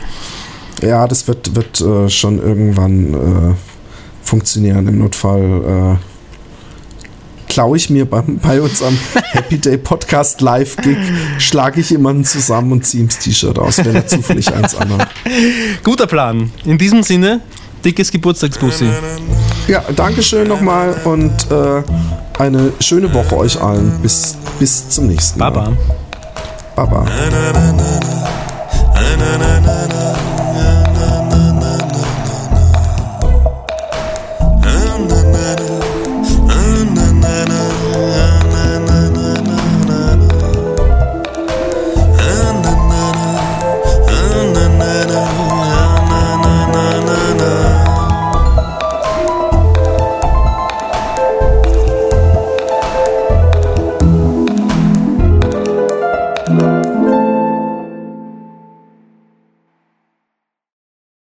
Ja, das wird schon irgendwann funktionieren. Im Notfall klaue ich mir bei unserem Happy Day Podcast Live-Gig, schlage ich jemanden zusammen und ziehe ihm das T-Shirt aus, wenn er zufällig eins anhat. Guter Plan. In diesem Sinne, dickes Geburtstagsbussi. Ja, Dankeschön nochmal und eine schöne Woche euch allen. Bis zum nächsten Mal. Baba. Baba.